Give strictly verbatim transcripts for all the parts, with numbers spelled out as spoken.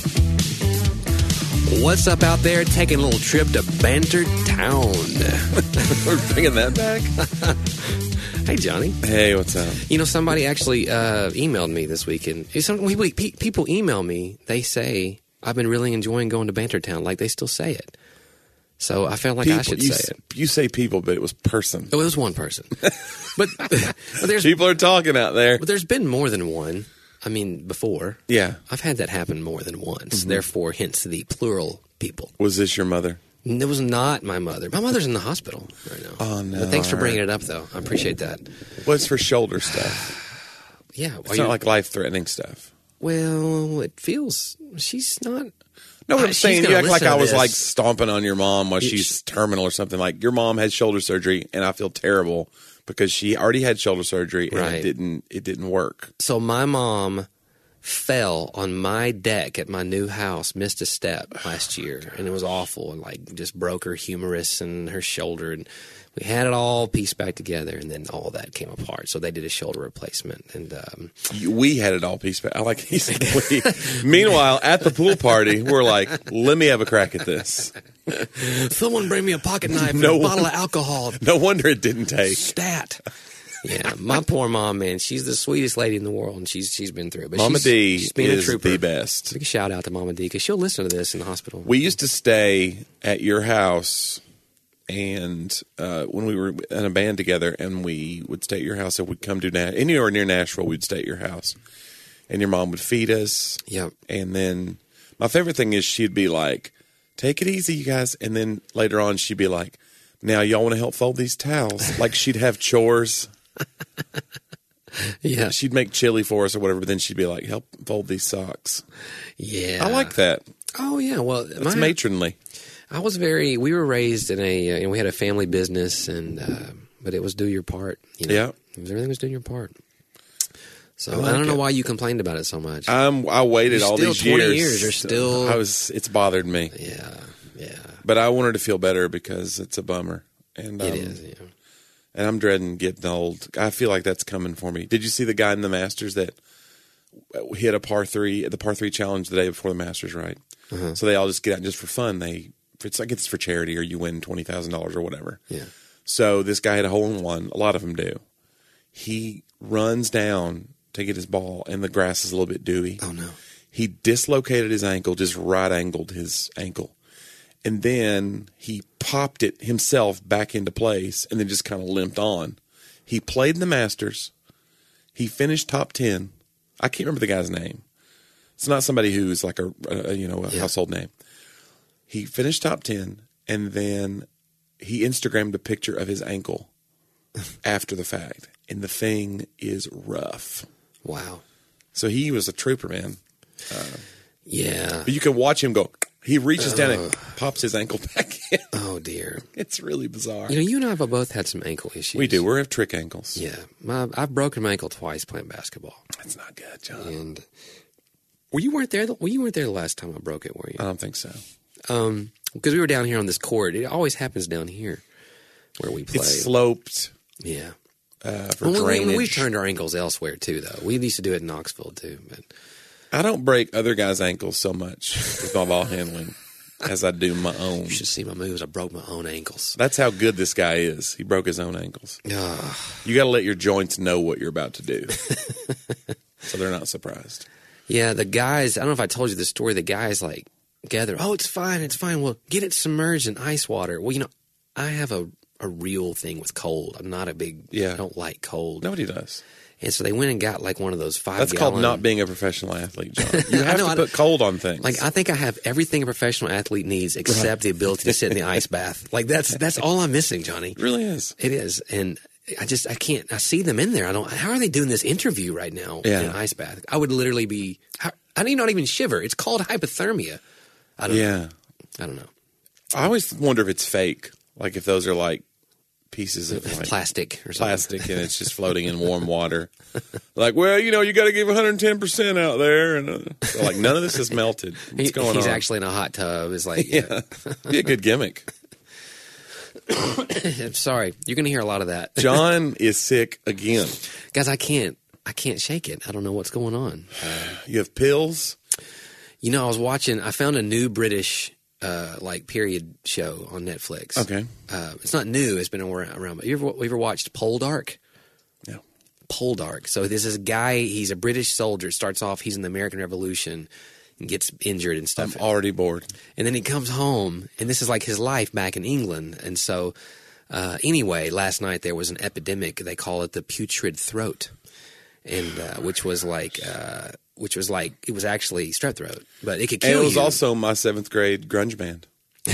What's up out there? Taking a little trip to Banter Town. We're bringing that back. Hey, Johnny. Hey, what's up? You know, somebody actually uh, emailed me this weekend. Some, we, we, people email me. They say, I've been really enjoying going to Banter Town. Like, they still say it. So I felt like people, I should you, say it. You say people, but it was person. Oh, it was one person. but, but there's people are talking out there. But there's been more than one. I mean, before. Yeah. I've had that happen more than once. Mm-hmm. Therefore, hence the plural people. Was this your mother? It was not my mother. My mother's in the hospital right now. Oh, no. But thanks for bringing it up, though. I appreciate that. Well, it's for shoulder stuff. Yeah. It's not you, like life-threatening stuff. Well, it feels... She's not... No, what I'm saying, you act like I was this. like stomping on your mom while she's terminal or something. Like, your mom had shoulder surgery, and I feel terrible because she already had shoulder surgery, and right. it didn't it didn't work. So my mom fell on my deck at my new house, missed a step last year, and it was awful, and like just broke her humerus and her shoulder, and we had it all pieced back together, and then all that came apart. So they did a shoulder replacement, and um, we had it all pieced back. I like he said we. Meanwhile, at the pool party, we're like, "Let me have a crack at this." Someone bring me a pocket knife no and a one, bottle of alcohol. No wonder it didn't take. Stat. Yeah, my poor mom, man. She's the sweetest lady in the world, and she's she's been through it. But Mama she's, D she's been is a trooper. the best. Big shout out to Mama D because she'll listen to this in the hospital. We used to stay at your house, and uh, when we were in a band together, and we would stay at your house, and we'd come to Na- anywhere near Nashville, we'd stay at your house, and your mom would feed us. Yep. And then my favorite thing is she'd be like, "Take it easy, you guys," and then later on she'd be like, "Now y'all want to help fold these towels?" Like she'd have chores. Yeah, she'd make chili for us or whatever, but then she'd be like, "Help fold these socks." Yeah, I like that. Oh yeah, well, it's my, matronly. I was very. We were raised in a. Uh, you know, we had a family business, and uh, but it was do your part. You know? Yeah, it was, everything was doing your part. So I, like I don't know it. why you complained about it so much. I'm, I waited you're all still these twenty years. years. You're still. I was. It's bothered me. Yeah, yeah. But I wanted to feel better because it's a bummer, and um, it is. Yeah. And I'm dreading getting old. I feel like that's coming for me. Did you see the guy in the Masters that hit a par three, the par three challenge the day before the Masters, right? Uh-huh. So they all just get out just for fun. They, it's like it's for charity or you win twenty thousand dollars or whatever. Yeah. So this guy had a hole in one. A lot of them do. He runs down to get his ball, and the grass is a little bit dewy. Oh, no. He dislocated his ankle, just right-angled his ankle. And then he popped it himself back into place and then just kind of limped on. He played in the Masters. He finished top ten. I can't remember the guy's name. It's not somebody who's like a, a you know a yeah. household name. He finished top ten, and then he Instagrammed a picture of his ankle after the fact. And the thing is rough. Wow. So he was a trooper, man. Uh, yeah. But you can watch him go... He reaches uh, down and pops his ankle back in. Oh, dear. It's really bizarre. You know, you and I have both had some ankle issues. We do. We have trick ankles. Yeah. My, I've broken my ankle twice playing basketball. That's not good, John. And well, you weren't there. The, well, you weren't there the last time I broke it, were you? I don't think so. Um, because we were down here on this court. It always happens down here where we play. It's sloped. Yeah. Uh, for well, drainage. We, we've turned our ankles elsewhere, too, though. We used to do it in Knoxville, too. But I don't break other guys' ankles so much with my ball handling as I do my own. You should see my moves. I broke my own ankles. That's how good this guy is. He broke his own ankles. Uh, you got to let your joints know what you're about to do so they're not surprised. Yeah, the guys, I don't know if I told you the story. The guys, like, gather, oh, it's fine, it's fine. Well, get it submerged in ice water. Well, you know, I have a, a real thing with cold. I'm not a big, yeah. I don't like cold. Nobody does. And so they went and got like one of those five That's gallon... called not being a professional athlete, John. You have know, to put cold on things. Like, I think I have everything a professional athlete needs except right. the ability to sit in the ice bath. Like, that's that's all I'm missing, Johnny. It really is. It is. And I just, I can't, I see them in there. I don't, how are they doing this interview right now yeah. in an ice bath? I would literally be, I, I need not even shiver. It's called hypothermia. I don't yeah. know. I don't know. I always wonder if it's fake. Like, if those are like pieces of like plastic or something. Plastic and it's just floating in warm water. Like, well, you know, you got to give one hundred ten percent out there. And uh, so like, none of this is melted. What's he, going he's on? actually in a hot tub. It's like, yeah. Be a good gimmick. I'm sorry. You're going to hear a lot of that. John is sick again. Guys, I can't, I can't shake it. I don't know what's going on. Uh, you have pills? You know, I was watching. I found a new British uh, like period show on Netflix. Okay. Uh, it's not new. It's been around. around but you ever, you ever watched Poldark? No. Poldark. So this is a guy. He's a British soldier. It starts off. He's in the American Revolution and gets injured and stuff. I'm already bored. And then he comes home, and this is like his life back in England. And so, uh, anyway, last night there was an epidemic. They call it the putrid throat, and uh, which was like. Uh, Which was like, it was actually strep throat, but it could kill you. And it was you. also my seventh grade grunge band.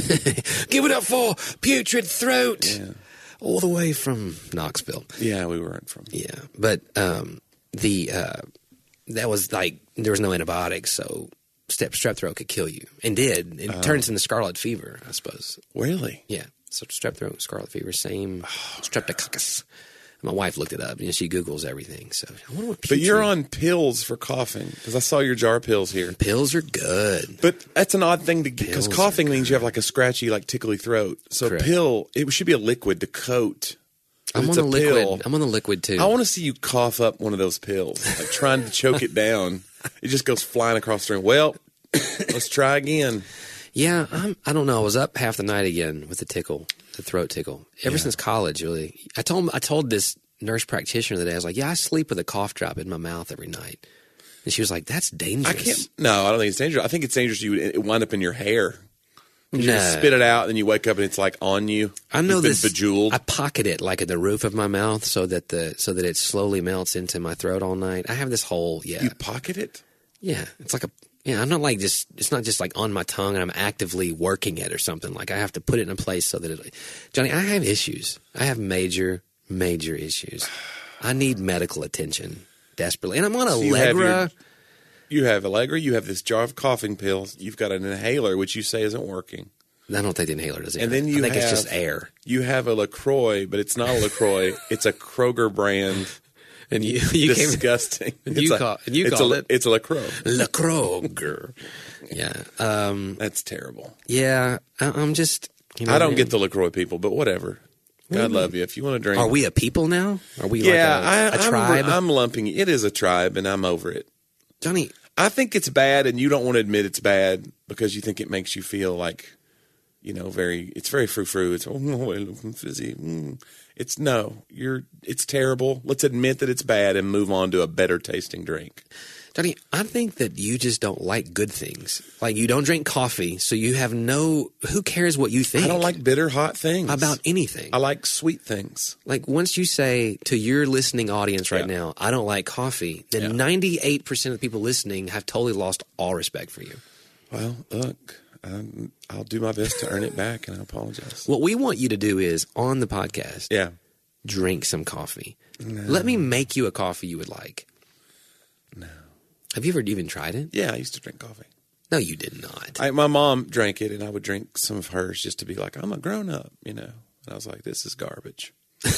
Give it up for Putrid Throat. Yeah. All the way from Knoxville. Yeah, we weren't from. Yeah. But um, the uh, that was like, there was no antibiotics, so strep, strep throat could kill you. And did. It uh, turns into scarlet fever, I suppose. Really? Yeah. So strep throat, scarlet fever, same streptococcus. My wife looked it up, and she Googles everything. So I wonder what. But you're on pills for coughing because I saw your jar pills here. Pills are good, but that's an odd thing to because coughing means you have like a scratchy, like tickly throat. So Correct. pill, it should be a liquid to coat. I'm on the liquid. Pill, I'm on the liquid too. I want to see you cough up one of those pills, like trying to choke it down. It just goes flying across the room. Well, let's try again. Yeah, I'm, I don't know. I was up half the night again with the tickle. The throat tickle ever yeah. since college. Really, I told I told this nurse practitioner the other day. I was like, "Yeah, I sleep with a cough drop in my mouth every night," and she was like, "That's dangerous." I can't. No, I don't think it's dangerous. I think it's dangerous. You would wind up in your hair. No. You spit it out, and then you wake up and it's like on you. I know You've this. Been bejeweled. I pocket it like at the roof of my mouth so that the so that it slowly melts into my throat all night. I have this whole yeah. You pocket it? Yeah, it's like a. Yeah, I'm not like just, it's not just like on my tongue and I'm actively working it or something. Like I have to put it in a place so that it, Johnny, I have issues. I have major, major issues. I need medical attention desperately. And I'm on so Allegra. You have, your, you have Allegra, you have this jar of coughing pills, you've got an inhaler, which you say isn't working. I don't think the inhaler does it. And then you I think have, it's just air. You have a LaCroix, but it's not a LaCroix. It's a Kroger brand. And you, you disgusting. Came, and you, a, call, and you it's called a, it it's a LaCroix. LaCroix. Yeah, um, that's terrible. Yeah, I, I'm just. You know, I don't man. get the LaCroix people, but whatever. God love you. If you want to drink, are we a people now? Are we? Yeah, like a, a I, tribe. I'm, I'm lumping. It is a tribe, and I'm over it. Johnny, I think it's bad, and you don't want to admit it's bad because you think it makes you feel like, you know, very. It's very frou frou. It's oh, fizzy. Mm. It's no, you're. It's terrible. Let's admit that it's bad and move on to a better tasting drink. Johnny, I think that you just don't like good things. Like you don't drink coffee, so you have no. Who cares what you think? I don't like bitter, hot things about anything. I like sweet things. Like once you say to your listening audience right yeah. now, "I don't like coffee," then ninety-eight percent of the people listening have totally lost all respect for you. Well, look. Um, I'll do my best to earn it back, and I apologize. What we want you to do is, on the podcast, yeah, drink some coffee. No. Let me make you a coffee you would like. No. Have you ever even tried it? Yeah, I used to drink coffee. No, you did not. I, my mom drank it, and I would drink some of hers just to be like, I'm a grown-up, you know. And I was like, this is garbage.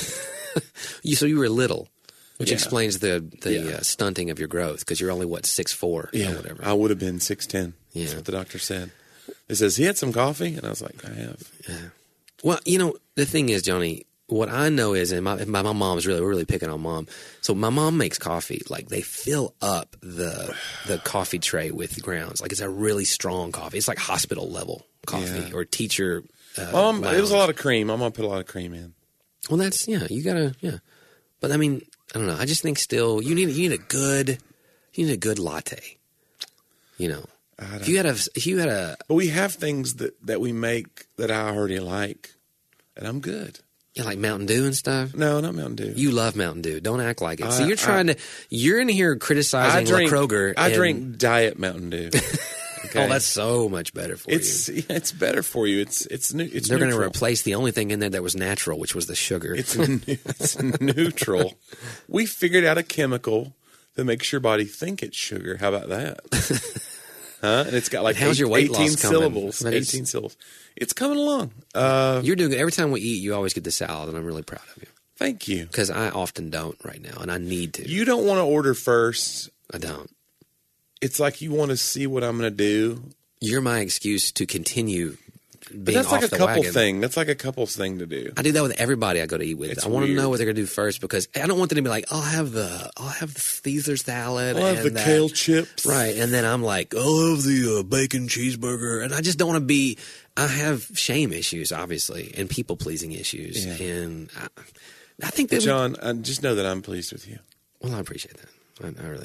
you So you were little, which yeah. explains the, the yeah. uh, stunting of your growth, because you're only, what, six foot four yeah. or whatever. I would have been six ten. Yeah. That's what the doctor said. He says, he had some coffee? And I was like, I have. Yeah. Well, you know, the thing is, Johnny, what I know is, and my, my, my mom's really, really picking on mom. So my mom makes coffee. Like, they fill up the the coffee tray with grounds. Like, it's a really strong coffee. It's like hospital level coffee yeah. or teacher. Uh, um, it was a lot of cream. I'm going to put a lot of cream in. Well, that's, yeah, you got to, yeah. But, I mean, I don't know. I just think still, you need, you need a good, you need a good latte. You know. If you had a, if you had a, but we have things that, that we make that I already like, and I'm good. Yeah, like Mountain Dew and stuff. No, not Mountain Dew. You love Mountain Dew. Don't act like it. I, so you're trying I, to, you're in here criticizing I drink, La Kroger. I and, drink Diet Mountain Dew. Okay? Oh, that's so much better for it's, you. It's better for you. It's it's new. It's They're going to neutral. replace the only thing in there that was natural, which was the sugar. It's, it's neutral. We figured out a chemical that makes your body think it's sugar. How about that? Huh? And it's got like how's eight, your weight eighteen loss syllables. Coming? eighteen syllables. It's coming along. Uh, You're doing good. Every time we eat, you always get the salad, and I'm really proud of you. Thank you. Because I often don't right now, and I need to. You don't want to order first. I don't. It's like you want to see what I'm going to do. You're my excuse to continue being But that's off like a the couple wagon. thing. That's like a couple's thing to do. I do that with everybody I go to eat with. It's I want to weird. know what they're going to do first because I don't want them to be like, I'll have the, I'll have the Caesar salad. I'll have and the that. kale chips. Right. And then I'm like, I'll have the uh, bacon cheeseburger. And I just don't want to be, I have shame issues, obviously, and people pleasing issues. Yeah. And I, I think that, John, I just know that I'm pleased with you. well, I appreciate that. I, I really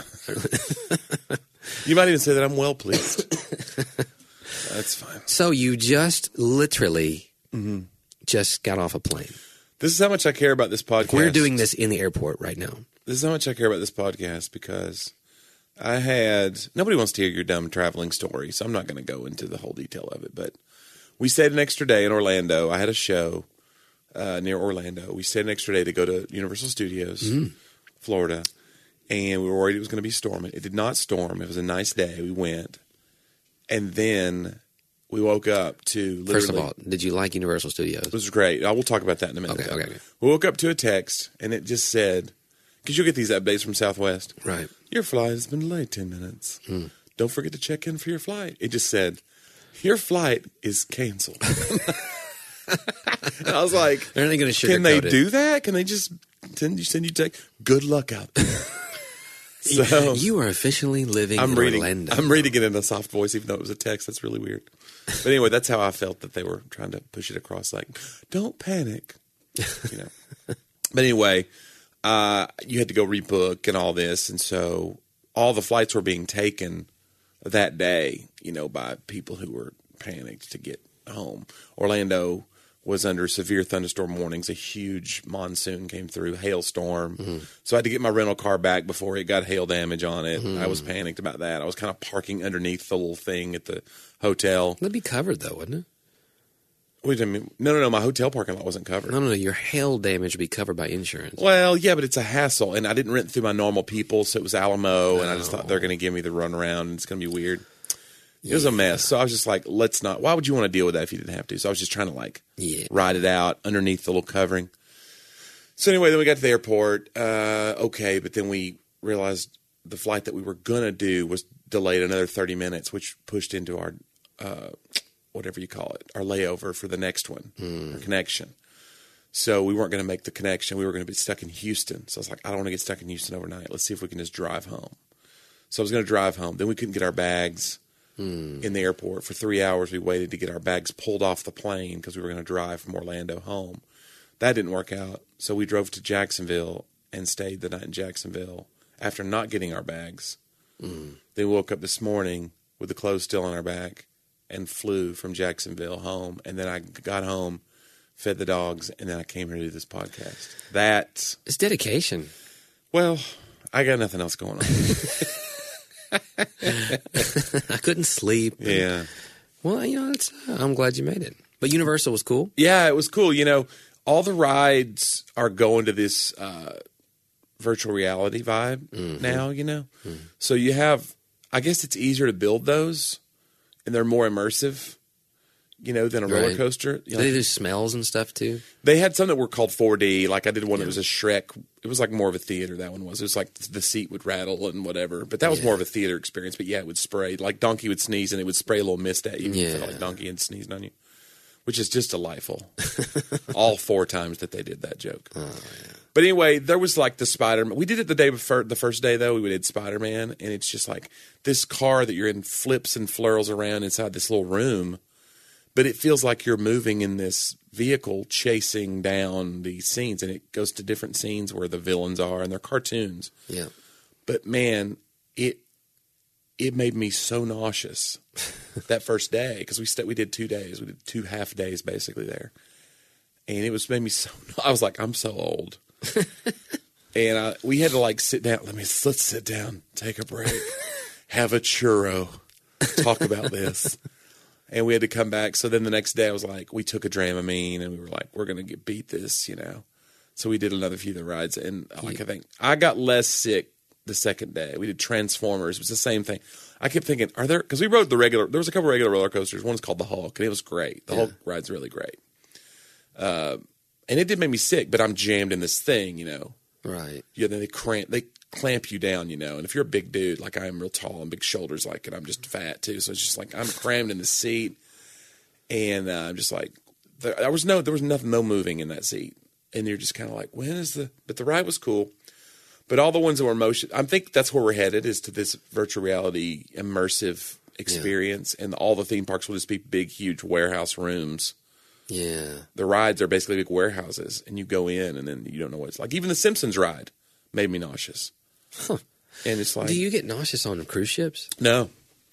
do. You might even say that I'm well pleased. That's fine. So you just literally Mm-hmm. just got off a plane. This is how much I care about this podcast. We're doing this in the airport right now. This is how much I care about this podcast because I had nobody wants to hear your dumb traveling story, so I'm not going to go into the whole detail of it. But we stayed an extra day in Orlando. I had a show uh, near Orlando. We stayed an extra day to go to Universal Studios, Mm. Florida, and we were worried it was going to be storming. It did not storm. It was a nice day. We went, and then we woke up to literally. First of all, did you like Universal Studios? It was great. I will talk about that in a minute. Okay, though. okay, okay. We woke up to a text, and it just said, because you'll get these updates from Southwest. Right. Your flight has been delayed ten minutes. Hmm. Don't forget to check in for your flight. It just said, your flight is canceled. And I was like, They're not going to sugarcoat can they it. do that? Can they just send you, send you text? Good luck out there. So You are officially living I'm in reading. Orlando. I'm reading it in a soft voice, even though it was a text. That's really weird. But anyway, that's how I felt that they were trying to push it across. Like, don't panic, you know. But anyway, uh, you had to go rebook and all this, and so all the flights were being taken that day, you know, by people who were panicked to get home. Orlando was under severe thunderstorm warnings. A huge monsoon came through, hailstorm. Mm-hmm. So I had to get my rental car back before it got hail damage on it. Mm-hmm. I was panicked about that. I was kind of parking underneath the little thing at the hotel. That'd be covered, though, wouldn't it? Wait a minute. No, no, no. My hotel parking lot wasn't covered. No, no, no. Your hail damage would be covered by insurance. Well, yeah, but it's a hassle. And I didn't rent through my normal people, so it was Alamo. And I just thought they're going to give me the runaround, and it's going to be weird. It was a mess. So I was just like, let's not. Why would you want to deal with that if you didn't have to? So I was just trying to like Yeah. ride it out underneath the little covering. So anyway, then we got to the airport. Uh, okay, but then we realized the flight that we were going to do was delayed another thirty minutes, which pushed into our, uh, whatever you call it, our layover for the next one, Mm. our connection. So we weren't going to make the connection. We were going to be stuck in Houston. So I was like, I don't want to get stuck in Houston overnight. Let's see if we can just drive home. So I was going to drive home. Then we couldn't get our bags. Mm. In the airport for three hours. We waited to get our bags pulled off the plane because we were going to drive from Orlando home. That didn't work out. So we drove to Jacksonville and stayed the night in Jacksonville after not getting our bags. Mm. Then we woke up this morning with the clothes still on our back and flew from Jacksonville home. And then I got home, fed the dogs, and then I came here to do this podcast. That, It's dedication. well, I got nothing else going on. I couldn't sleep. Yeah. Well, you know, it's, uh, I'm glad you made it. But Universal was cool. Yeah, it was cool. You know, all the rides are going to this uh, virtual reality vibe Mm-hmm. now, you know? Mm-hmm. So you have, I guess it's easier to build those, and they're more immersive, you know, than a roller Right. coaster. You Do know, they do smells and stuff too? they had some that were called four D. Like I did one that Yeah. was a Shrek. It was like more of a theater, that one was. It was like the seat would rattle and whatever. But that was Yeah. more of a theater experience. But yeah, it would spray. Like Donkey would sneeze and it would spray a little mist at you. You Yeah. felt like Donkey had sneezed on you. Which is just delightful. All four times that they did that joke. Oh, yeah. But anyway, there was like the Spider-Man. We did it the day before, the first day though. We did Spider-Man, and it's just like this car that you're in flips and flurls around inside this little room, but it feels like you're moving in this vehicle chasing down these scenes, and it goes to different scenes where the villains are, and they're cartoons. Yeah. But man, it it made me so nauseous that first day because we st- we did two days. We did two half days basically there, and it was made me so. I was like, I'm so old. And uh, we had to like sit down. Let me let's sit down, take a break, have a churro, talk about this, and we had to come back. So then the next day, I was like, we took a Dramamine, and we were like, we're gonna get beat this, you know. So we did another few of the rides, and like I think I got less sick the second day. We did Transformers. It was the same thing. I kept thinking, are there? Because we rode the regular. There was a couple of regular roller coasters. One's called the Hulk, and it was great. The Yeah. Hulk ride's really great. Uh, and it did make me sick, but I'm jammed in this thing, you know. Right. Yeah, then they cramp, they clamp you down, you know. And if you're a big dude, like I am, real tall and big shoulders, like, and I'm just fat too, so it's just like I'm crammed in the seat, And uh, I'm just like, there, there was no, there was nothing, no moving in that seat. And you're just kind of like, when is the, but the ride was cool. But all the ones that were motion, I think that's where we're headed, is to this virtual reality immersive experience. Yeah. And all the theme parks will just be big, huge warehouse rooms. Yeah. The rides are basically big warehouses, and you go in and then you don't know what it's like. Even the Simpsons ride made me nauseous. Huh. And it's like, do you get nauseous on cruise ships? No.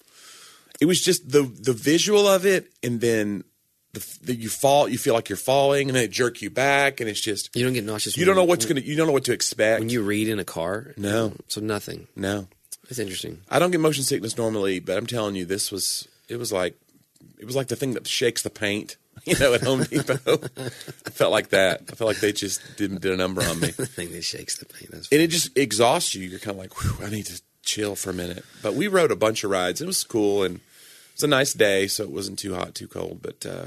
It was just the the visual of it, and then the, the you fall, you feel like you're falling, and then it jerk you back, and it's just you don't get nauseous. You don't know what's gonna. You don't know what to expect when you read in a car. No, so nothing. No, it's interesting. I don't get motion sickness normally, but I'm telling you, this was. It was like, it was like the thing that shakes the paint. You know, at Home Depot. I felt like that. I felt like they just didn't did a number on me. The thing that shakes the paint. That's and it just exhausts you. You're kind of like, whew, I need to chill for a minute. But we rode a bunch of rides. It was cool, and it was a nice day, so it wasn't too hot, too cold. But uh,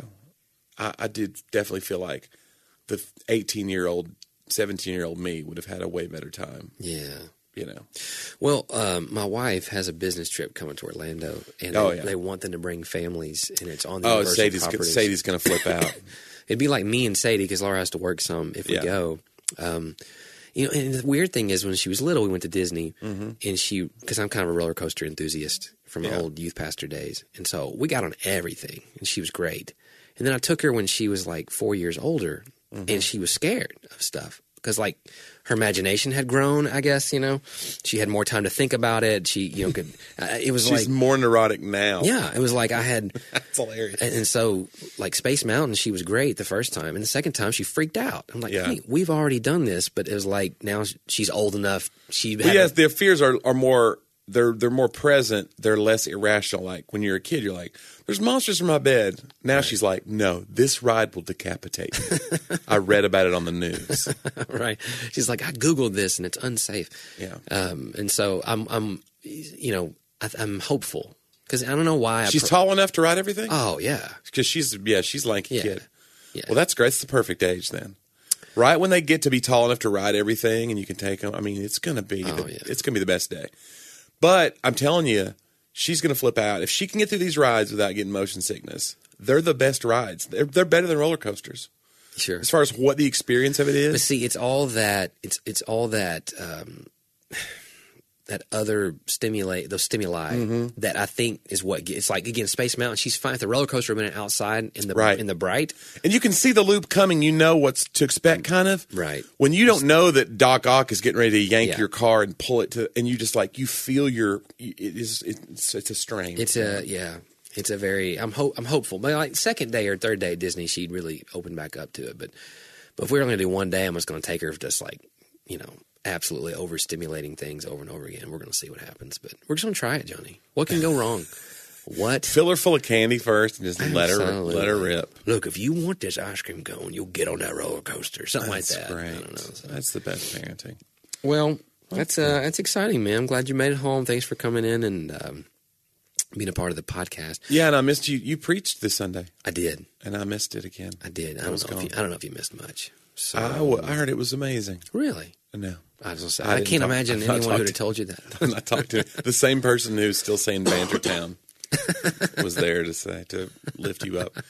I, I did definitely feel like the eighteen-year-old, seventeen-year-old me would have had a way better time. Yeah. You know. Well, um, my wife has a business trip coming to Orlando, and oh, they, yeah. they want them to bring families, and it's on the oh, Universal Sadie's, properties. Sadie's going to flip out. It'd be like me and Sadie, because Laura has to work some if we yeah. go. Um, you know, and the weird thing is, when she was little, we went to Disney, mm-hmm. and she, because I'm kind of a roller coaster enthusiast from yeah. old youth pastor days, and so we got on everything, and she was great. And then I took her when she was like four years older, mm-hmm. and she was scared of stuff. Because, like, her imagination had grown, I guess, you know. She had more time to think about it. She, you know, could, uh, it was She's like. She's more neurotic now. Yeah. It was like I had. That's hilarious. And, and so, like, Space Mountain, she was great the first time. And the second time, she freaked out. I'm like, yeah. hey, we've already done this. But it was like, now she's old enough. She well, yes, their fears are, are more. They're they're more present. They're less irrational. Like when you're a kid, you're like, "There's monsters in my bed." Now right. she's like, "No, this ride will decapitate you." I read about it on the news. Right. She's like, "I googled this and it's unsafe." Yeah. Um, and so I'm I'm you know I, I'm hopeful because I don't know why. She's I pro- tall enough to ride everything. Oh yeah. Because she's yeah she's a lanky yeah. kid. Yeah. Well, that's great. It's the perfect age then. Right when they get to be tall enough to ride everything, and you can take them. I mean, it's gonna be oh, the, yeah. it's gonna be the best day. But I'm telling you, she's going to flip out. If she can get through these rides without getting motion sickness, they're the best rides. They're, they're better than roller coasters. Sure. As far as what the experience of it is. But see, it's all that it's it's all that um, that other stimulate those stimuli mm-hmm. that I think is what it's like. Again, Space Mountain. She's fine at the roller coaster a minute outside in the right. in the bright, and you can see the loop coming. You know what's to expect, kind of. Right. When you don't know that Doc Ock is getting ready to yank yeah. your car and pull it to, and you just like you feel your it is it's it's a strain. It's a yeah. It's a very I'm hope I'm hopeful. But like second day or third day at Disney, she'd really open back up to it. But but if we're only going to do one day, I'm just going to take her just like you know. absolutely overstimulating things over and over again. We're going to see what happens, but we're just going to try it, Johnny. What can go wrong? What? Fill her full of candy first and just Absolutely. let her let her rip. Look, if you want this ice cream cone, you'll get on that roller coaster, something that's like that. Great. I don't know. So. That's the best parenting. Well, that's uh, that's exciting, man. I'm glad you made it home. Thanks for coming in and um, being a part of the podcast. Yeah, and I missed you. You preached this Sunday. I did, and I missed it again. I did. I, I don't know. If you, I don't know if you missed much. So I, w- I heard it was amazing. Really? No. I was gonna say, I I, can't talk, imagine I anyone who would have to, told you that. I talked to the same person who's still saying Bantertown was there to say to lift you up.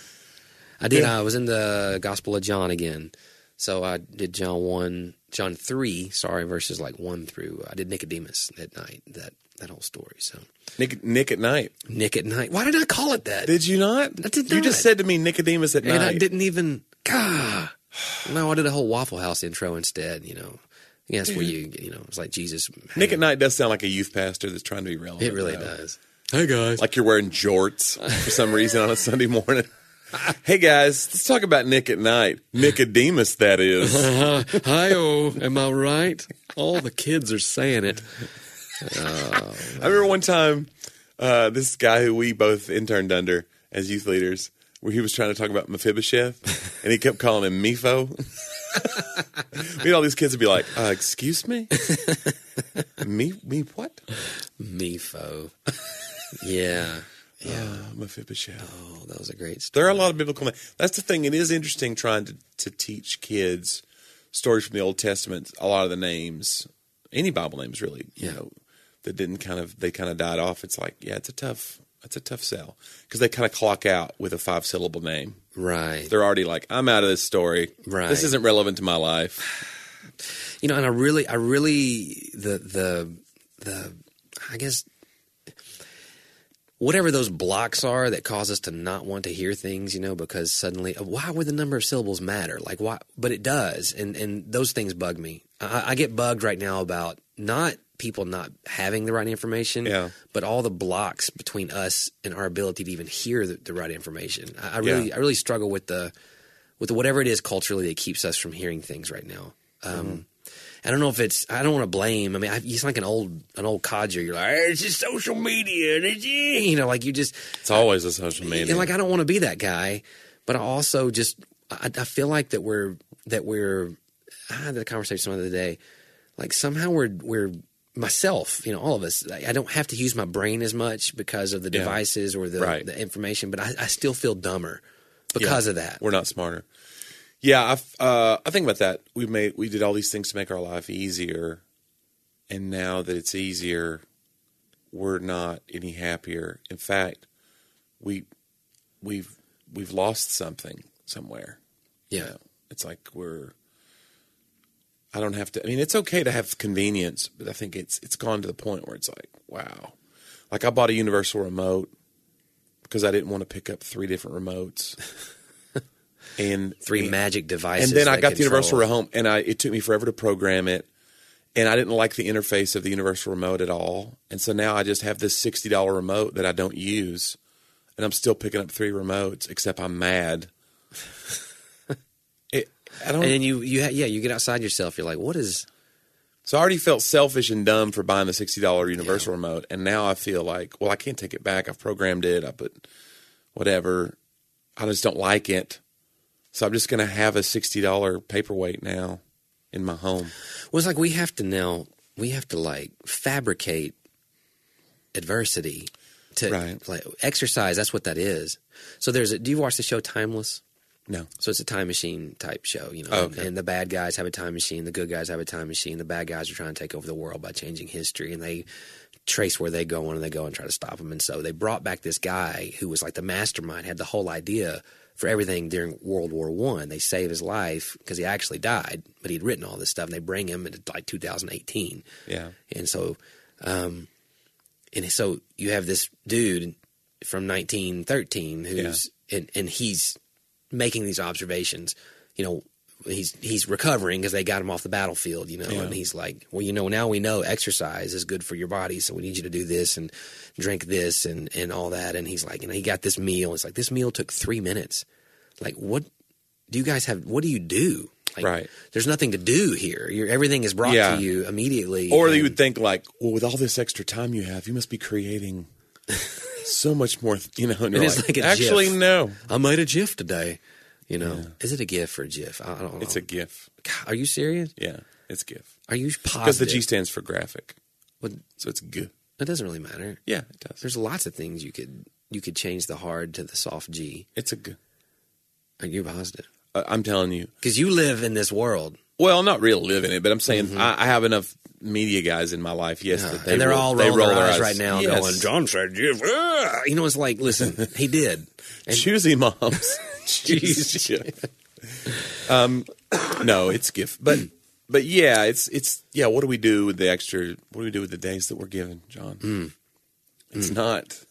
I did. Yeah. I was in the Gospel of John again, so I did John one, John three. Sorry, verses like one through. I did Nicodemus that night. That that whole story. So Nick Nick at night. Nick at night. Why did I call it that? Did you not? I did You not. just said to me Nicodemus at and night. I didn't even. God. No, I did a whole Waffle House intro instead. You know. Yeah, that's where you, you know, it's like Jesus. Nick at night does sound like a youth pastor that's trying to be relevant. It really though. does. Hey, guys. Like you're wearing jorts for some reason on a Sunday morning. Hey, guys, let's talk about Nick at night. Nicodemus, that is. Uh, hi-oh, am I right? All the kids are saying it. Oh, I remember one time, uh, this guy who we both interned under as youth leaders, where he was trying to talk about Mephibosheth, and he kept calling him Mepho. We had all these kids would be like, uh, excuse me? me me what? Mepho. Yeah. Yeah. Uh, Mephibosheth. Oh, that was a great story. There are a lot of biblical names. That's the thing. It is interesting trying to, to teach kids stories from the Old Testament. A lot of the names, any Bible names really, you yeah. know, that didn't kind of, they kind of died off. It's like, yeah, it's a tough, That's a tough sell because they kind of clock out with a five syllable name. Right. They're already like, I'm out of this story. Right. This isn't relevant to my life. You know, and I really, I really, the, the, the, I guess, whatever those blocks are that cause us to not want to hear things, you know, because suddenly, why would the number of syllables matter? Like, why? But it does, and and those things bug me. I, I get bugged right now about not people not having the right information, yeah. but all the blocks between us and our ability to even hear the, the right information. I, I really, yeah. I really struggle with the with the, whatever it is culturally that keeps us from hearing things right now. Um, mm-hmm. I don't know if it's. I don't want to blame. I mean, I, it's like an old, an old codger. You're like, hey, it's just social media, and it's, you know, like you just. It's always a social media. And like, I don't want to be that guy, but I also just, I, I feel like that we're that we're. I had that conversation the other day. Like somehow we're we're myself, you know, all of us. I don't have to use my brain as much because of the yeah. devices or the, right. the information, but I, I still feel dumber because yeah. of that. We're not smarter. Yeah, I, uh, I think about that. We made we did all these things to make our life easier, and now that it's easier, we're not any happier. In fact, we we've we've lost something somewhere. Yeah, you know, it's like we're. I don't have to. I mean, it's okay to have convenience, but I think it's it's gone to the point where it's like, wow. Like I bought a universal remote because I didn't want to pick up three different remotes. And three and, magic devices. And then I got control. the universal remote, and I it took me forever to program it, and I didn't like the interface of the universal remote at all. And so now I just have this sixty dollar remote that I don't use, and I'm still picking up three remotes. Except I'm mad. it, I don't. And then you you yeah you get outside yourself. You're like, what is? So I already felt selfish and dumb for buying the sixty dollar universal yeah. remote, and now I feel like, well, I can't take it back. I've programmed it. I put whatever. I just don't like it. So I'm just going to have a sixty dollar paperweight now in my home. Well, it's like we have to now, we have to like fabricate adversity to right. like exercise. That's what that is. So there's a, do you watch the show Timeless? No. So it's a time machine type show, you know, oh, okay. and the bad guys have a time machine. The good guys have a time machine. The bad guys are trying to take over the world by changing history, and they trace where they go and they go and try to stop them. And so they brought back this guy who was like the mastermind, had the whole idea for everything during World War One. They save his life because he actually died, but he'd written all this stuff, and they bring him into like two thousand eighteen. Yeah. And so, um, and so you have this dude from nineteen thirteen who's, yeah. and, and he's making these observations, you know, he's, he's recovering because they got him off the battlefield, you know, yeah. and he's like, well, you know, now we know exercise is good for your body. So we need you to do this and drink this and, and all that. And he's like, and he got this meal. It's like, this meal took three minutes. Like, what do you guys have? What do you do? Like, right. There's nothing to do here. You're, everything is brought yeah. to you immediately. Or and, you would think like, well, with all this extra time you have, you must be creating so much more, you know, and it you're is like, like a actually, GIF. no. I made a GIF today. You know, yeah. Is it a GIF or a GIF? I don't know. It's a GIF. God, are you serious? Yeah, it's GIF. Are you positive? Because the G stands for graphic. What? So it's G. It doesn't really matter. Yeah, it does. There's lots of things you could you could change the hard to the soft G. It's a G. Are you positive? Uh, I'm telling you. Because you live in this world. Well, I'm not real live in it, but I'm saying mm-hmm. I, I have enough media guys in my life, yes. Yeah. That they and they're roll, all they rolling roll their eyes eyes right now yes. going, John said GIF. Ah! You know, it's like, listen, he did. And choosy moms. Choose GIF. Um, no, it's GIF. But but yeah, it's it's yeah. What do we do with the extra? What do we do with the days that we're given, John? Mm. It's mm. not.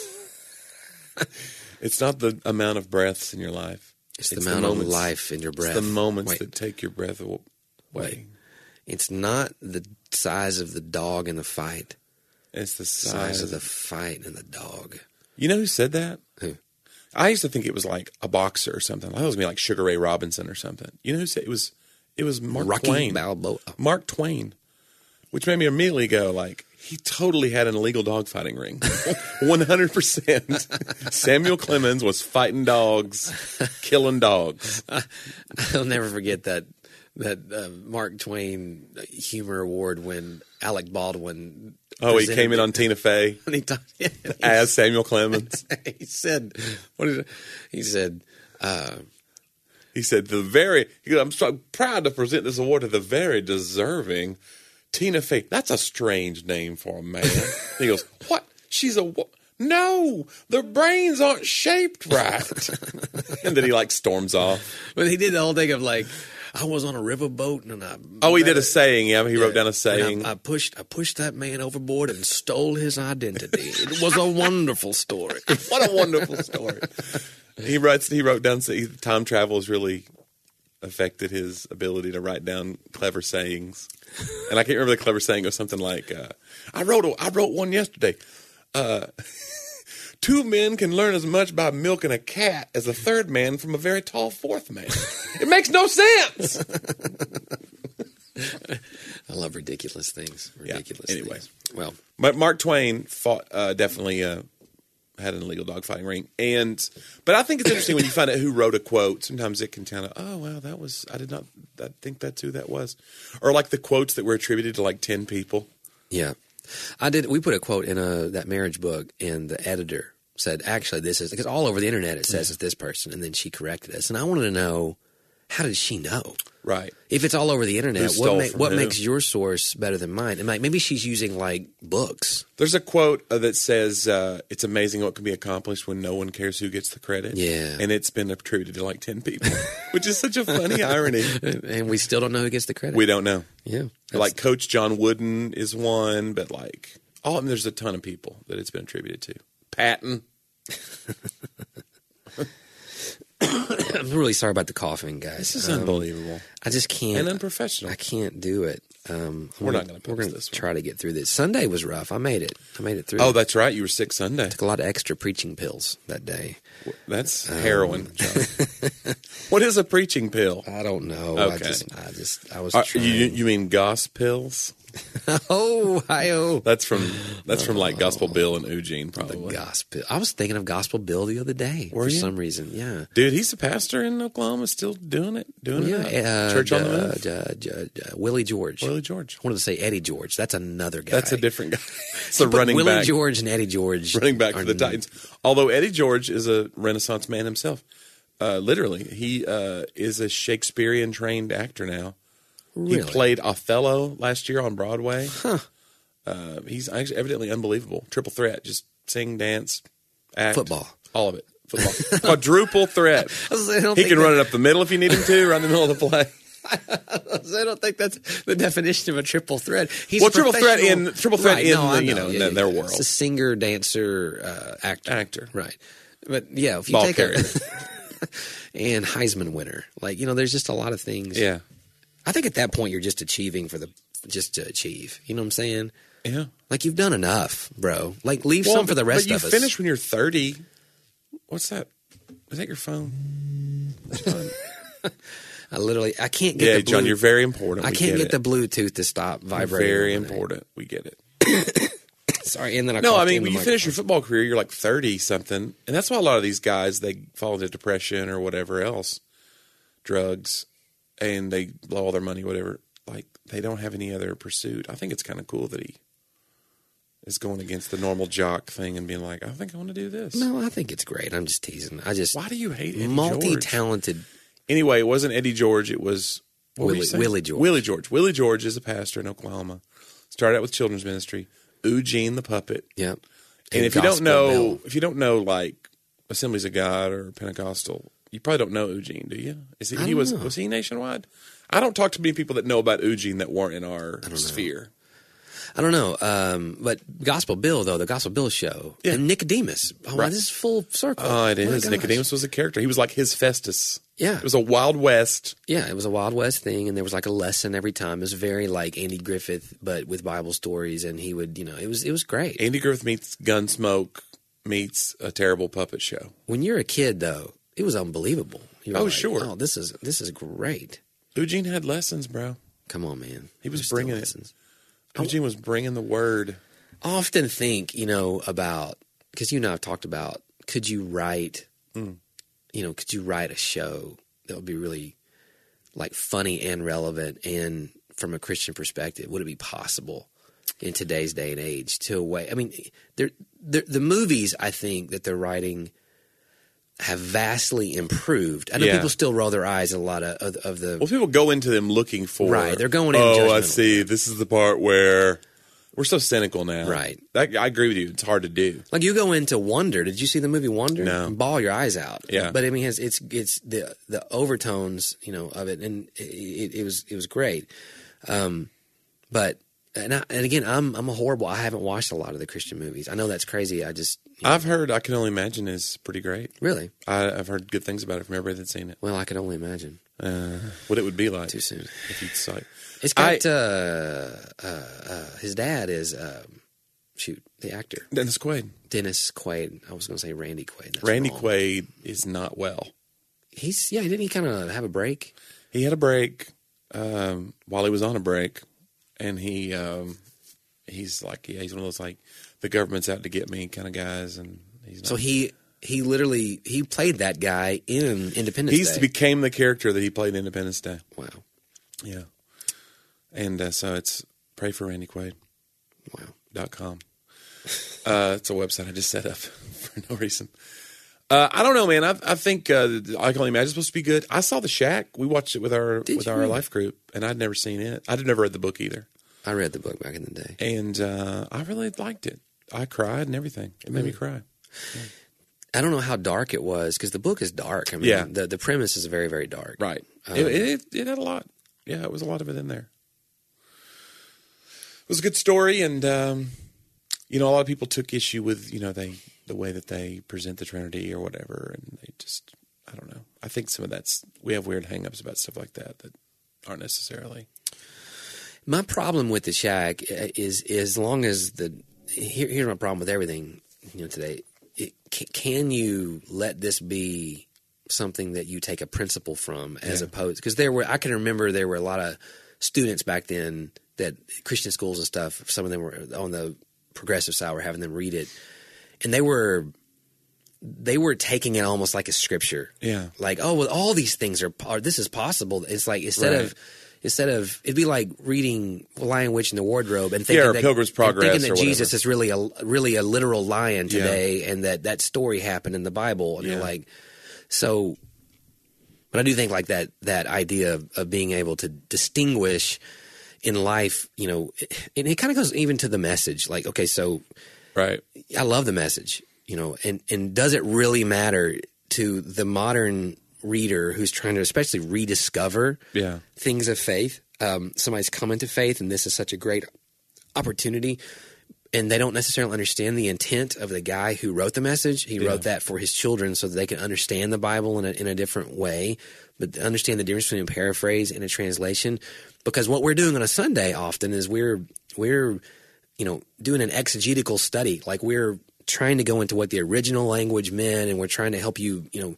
It's not the amount of breaths in your life. It's, it's the amount the moments, of life in your breath. It's the moments Wait. that take your breath away. Wait. It's not the size of the dog in the fight. It's the size, size of the fight and the dog. You know who said that? Who? I used to think it was like a boxer or something. I thought it was me like Sugar Ray Robinson or something. You know who said it was? It was Mark Rocky Twain. Balboa. Mark Twain, which made me immediately go like, he totally had an illegal dogfighting ring. one hundred percent. Samuel Clemens was fighting dogs, killing dogs. I'll never forget that that uh, Mark Twain humor award when Alec Baldwin. Oh, he came in on Tina Fey he talked, yeah, as Samuel Clemens. He said, "What did he said?" Uh, he said, "The very." He goes, I'm so proud to present this award to the very deserving Tina Fey. That's a strange name for a man. He goes, "What? She's a No, their brains aren't shaped right. And then he like storms off. But he did the whole thing of like, I was on a riverboat and I. Oh, he did a saying. Yeah, he yeah, wrote down a saying. I, I pushed, I pushed that man overboard and stole his identity. It was a wonderful story. What a wonderful story. He writes. He wrote down. Time travel has really affected his ability to write down clever sayings. And I can't remember the clever saying. It was something like, uh, "I wrote. A, I wrote one yesterday. Uh, two men can learn as much by milking a cat as a third man from a very tall fourth man. It makes no sense." I love ridiculous things. Ridiculous. Yeah, anyway, things. Well, but Mark Twain fought uh, definitely. Uh, had an illegal dogfighting ring. And, but I think it's interesting when you find out who wrote a quote. Sometimes it can kind of, oh, wow, that was, I did not I think that's who that was. Or like the quotes that were attributed to like ten people. Yeah. I did, we put a quote in a, that marriage book, and the editor said, actually, this is, because all over the internet it says yeah. it's this person. And then she corrected us. And I wanted to know, how did she know? Right. If it's all over the internet, Who what, ma- from what who? makes your source better than mine? And like, maybe she's using like books. There's a quote uh, that says, uh, it's amazing what can be accomplished when no one cares who gets the credit. Yeah. And it's been attributed to like ten people, which is such a funny irony. And we still don't know who gets the credit. We don't know. Yeah. Like Coach John Wooden is one, but like, oh, I mean, there's a ton of people that it's been attributed to. Patton. I'm really sorry about the coughing, guys. This is um, unbelievable. I just can't. And unprofessional. I can't do it. Um, we're not going to We're post going this to one. try to get through this. Sunday was rough. I made it. I made it through. Oh, that's right. You were sick Sunday. Took a lot of extra preaching pills that day. That's Um, heroin, John. What is a preaching pill? I don't know. Okay. I just, I just, I was Are, trying. you, you mean Goss pills? oh, hi-oh. That's from that's from like Gospel Bill and Eugene, The probably. gospel. I was thinking of Gospel Bill the other day Were for you? some reason. Yeah. Dude, he's a pastor in Oklahoma, still doing it, doing Yeah. it. Uh, Church on the uh, Move. uh, uh, uh, Willie George. Willie George. I wanted to say Eddie George. That's another guy. That's a different guy. It's a But running Willie back. George and Eddie George. Running back are for the n- Titans. Although Eddie George is a Renaissance man himself. Uh, literally, he uh, is a Shakespearean trained actor now. Really? He played Othello last year on Broadway. Huh. Uh, he's actually evidently unbelievable. Triple threat. Just sing, dance, act. Football. All of it. Football. Quadruple threat. I was saying, I don't He think can that- run it up the middle if you need him to, right in the middle of the play. I don't think that's the definition of a triple threat. He's Well, a triple threat professional- in- triple threat Right, in no, I the, you know, Yeah, in their yeah. world. It's a singer, dancer, uh, actor. Actor. Right. But yeah, if you Ball take carrier. a and Heisman winner, like, you know, there's just a lot of things. Yeah. I think at that point you're just achieving for the just to achieve. You know what I'm saying? Yeah. Like, you've done enough, bro. Like, leave Well, some for the rest but you of us. finish when you're thirty. What's that? Is that your phone? I literally, I can't get Yeah, the blue, John, you're very important. I We can't get, get, it. the Bluetooth to stop You're vibrating. very on my- important. We get it. Sorry, and then I No, I coughed mean, in when the you finish your microphone. football career, you're like thirty something, and that's why a lot of these guys they fall into depression or whatever else, drugs, and they blow all their money, whatever. Like they don't have any other pursuit. I think it's kind of cool that he is going against the normal jock thing and being like, I think I want to do this. No, I think it's great. I'm just teasing. I just Why do you hate Eddie George? multi-talented. Anyway, it wasn't Eddie George. It was what were you Willie- saying? Willie George. Willie George. Willie George is a pastor in Oklahoma. Started out with children's ministry. Eugene the puppet. Yeah. And if you don't Gospel know, Bill. if you don't know, like Assemblies of God or Pentecostal, you probably don't know Eugene, do you? Is he? I He don't was. know. Was he nationwide? I don't talk to many people that know about Eugene that weren't in our sphere. I don't know. Um, but Gospel Bill, though, the Gospel Bill show. Yeah. And Nicodemus. Oh, Right. this is full circle. Oh, it My is. gosh. Nicodemus was a character. He was like his Festus. Yeah. It was a Wild West. Yeah, it was a Wild West thing, and there was like a lesson every time. It was very like Andy Griffith, but with Bible stories, and he would, you know, it was it was great. Andy Griffith meets Gunsmoke meets a terrible puppet show. When you're a kid, though, it was unbelievable. You were Oh, like, sure. Oh, this is this is great. Eugene had lessons, bro. Come on, man. He was There's still bringing it. lessons. Eugene was bringing the word. I often think, you know, about because you and I have talked about could you write, Mm. you know, could you write a show that would be really like funny and relevant, and from a Christian perspective, would it be possible in today's day and age to a way? I mean, they're, they're, the movies I think that they're writing have vastly improved. I know Yeah. people still roll their eyes at a lot of, of, of the Well, people go into them looking for. Right, they're going in Oh, I judgmental. see. This is the part where We're so cynical now. Right. That, I agree with you. It's hard to do. Like you go into Wonder. Did you see the movie Wonder? No. Bawl your eyes out. Yeah. But I mean, it's it's, it's the the overtones, you know, of it, and it, it was it was great. Um, but and, I, and again, I'm I'm a horrible. I haven't watched a lot of the Christian movies. I know that's crazy. I just you know, I've heard. I Can Only Imagine is pretty great. really. I, I've heard good things about it from everybody that's seen it. Well, I could only imagine. Uh, what it would be like Too soon. if you'd saw it. It's got I, uh, uh, uh, his dad is um, shoot the actor Dennis Quaid. Dennis Quaid. I was going to say Randy Quaid. That's Randy wrong. Quaid is not well. He's yeah. Didn't he kind of have a break? He had a break um, while he was on a break, and he um, he's like yeah, he's one of those like the government's out to get me kind of guys, and he's not. So he he literally he played that guy in Independence He Day. became the character that he played in Independence Day. Wow. Yeah, and uh, so it's pray for Randy Quaid. Wow. Dot com. Uh, it's a website I just set up for no reason. Uh, I don't know, man. I, I think uh, I Can Only Imagine is supposed to be good. I saw The Shack. We watched it with our Did with you? our life group, and I'd never seen it. I'd never read the book either, I read the book back in the day. and uh, I really liked it. I cried and everything. It made me cry. I don't know how dark it was because the book is dark. I mean, Yeah. the the premise is very very dark. Right. Um, it, it it had a lot. Yeah, it was a lot of it in there. It was a good story, and um, you know, a lot of people took issue with you know they the way that they present the Trinity or whatever, and they just I don't know. I think some of that's we have weird hangups about stuff like that that aren't necessarily. My problem with the Shack is, is as long as the here, here's my problem with everything you know today. It, can you let this be something that you take a principle from, as Yeah. opposed because there were I can remember there were a lot of students back then that Christian schools and stuff. Some of them were on the progressive side were having them read it, and they were they were taking it almost like a scripture. Yeah. Like, oh, well, all these things are, are this is possible. It's like instead Right. of instead of it'd be like reading Lion, Witch, and the Wardrobe and thinking Yeah, or that, Pilgrim's and Progress thinking that or Jesus whatever. is really a really a literal lion Yeah. today, and that that story happened in the Bible, and Yeah. you're like, so. But I do think like that that idea of, of being able to distinguish in life, you know, and it kind of goes even to the message. Like, okay, so Right. I love the message, you know, and, and does it really matter to the modern reader who's trying to especially rediscover Yeah. things of faith? Um, somebody's coming to faith, and this is such a great opportunity, and they don't necessarily understand the intent of the guy who wrote the message. He Yeah. wrote that for his children so that they can understand the Bible in a, in a different way, but understand the difference between a paraphrase and a translation. Because what we're doing on a Sunday often is we're we're you know doing an exegetical study, like we're trying to go into what the original language meant, and we're trying to help you you know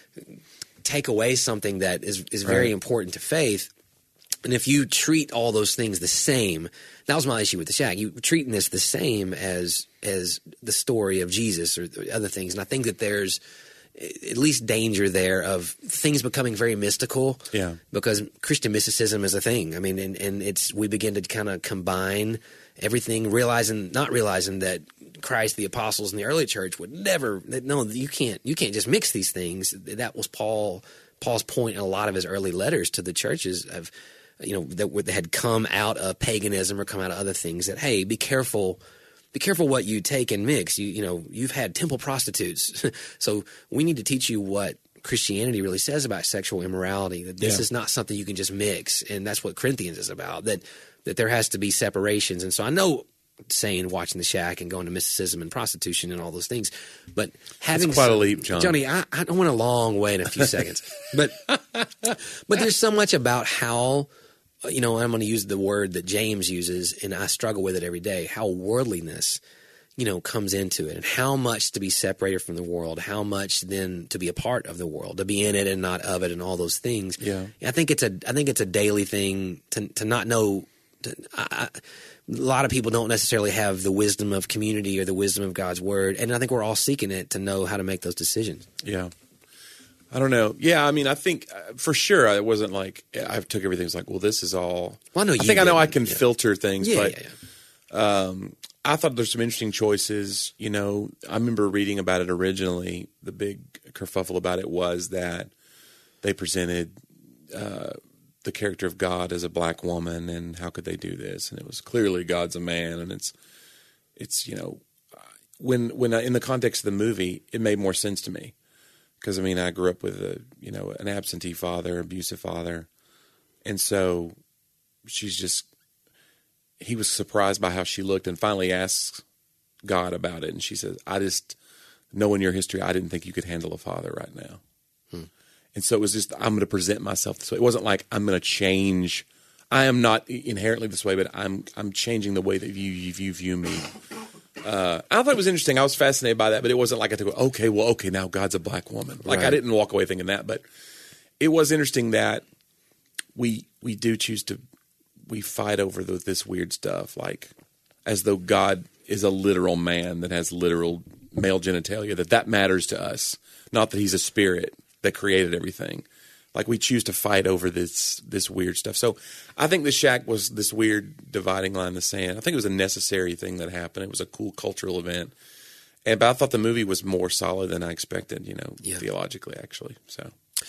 take away something that is is very Right. important to faith. And if you treat all those things the same, that was my issue with the Shack. You treating this the same as as the story of Jesus or the other things, and I think that there's at least danger there of things becoming very mystical. Yeah. Because Christian mysticism is a thing. I mean, and, and it's we begin to kind of combine everything, realizing not realizing that Christ, the apostles, and the early church would never. No, you can't. You can't just mix these things. That was Paul Paul's point in a lot of his early letters to the churches of. You know, that had come out of paganism or come out of other things that, hey, be careful, be careful what you take and mix. You, you know, you've had temple prostitutes. So we need to teach you what Christianity really says about sexual immorality, that this Yeah. is not something you can just mix. And that's what Corinthians is about, that, that there has to be separations. And so I know saying watching the Shack and going to mysticism and prostitution and all those things, but having That's quite a some- leap, John. Johnny, I, I went a long way in a few seconds, but, but there's so much about how, you know, I'm going to use the word that James uses, and I struggle with it every day, how worldliness, you know, comes into it, and how much to be separated from the world, how much then to be a part of the world, to be in it and not of it, and all those things. Yeah. I think it's a, I think it's a daily thing to to not know. To, I, I, a lot of people don't necessarily have the wisdom of community or the wisdom of God's word, and I think we're all seeking it to know how to make those decisions. Yeah. I don't know. Yeah, I mean, I think uh, for sure I wasn't like I took everything. It was like, well, this is all. Well, I know I you think I know I didn't, can yeah. filter things, Yeah, but yeah, yeah. I thought there's some interesting choices. You know, I remember reading about it originally. The big kerfuffle about it was that they presented uh, the character of God as a black woman, and how could they do this? And it was clearly God's a man, and it's it's you know when when I, in the context of the movie, it made more sense to me because I mean I grew up with a you know an absentee father, abusive father, and so she's just he was surprised by how she looked, and finally asks God about it, and she says, "I just knowing your history, I didn't think you could handle a father right now." Hmm. And so it was just, I'm going to present myself this way. It wasn't like I'm going to change. I am not inherently this way, but I'm I'm changing the way that you you, you view me. Uh, I thought it was interesting. I was fascinated by that, but it wasn't like I had to go, okay, well, okay, now God's a black woman. Like right. I didn't walk away thinking that, but it was interesting that we we do choose to, we fight over the, this weird stuff, like as though God is a literal man that has literal male genitalia, that that matters to us, not that he's a spirit that created everything. Like we choose to fight over this this weird stuff. So I think the shack was this weird dividing line in the sand. I think it was a necessary thing that happened. It was a cool cultural event. And but I thought the movie was more solid than I expected, you know, yeah. theologically actually. So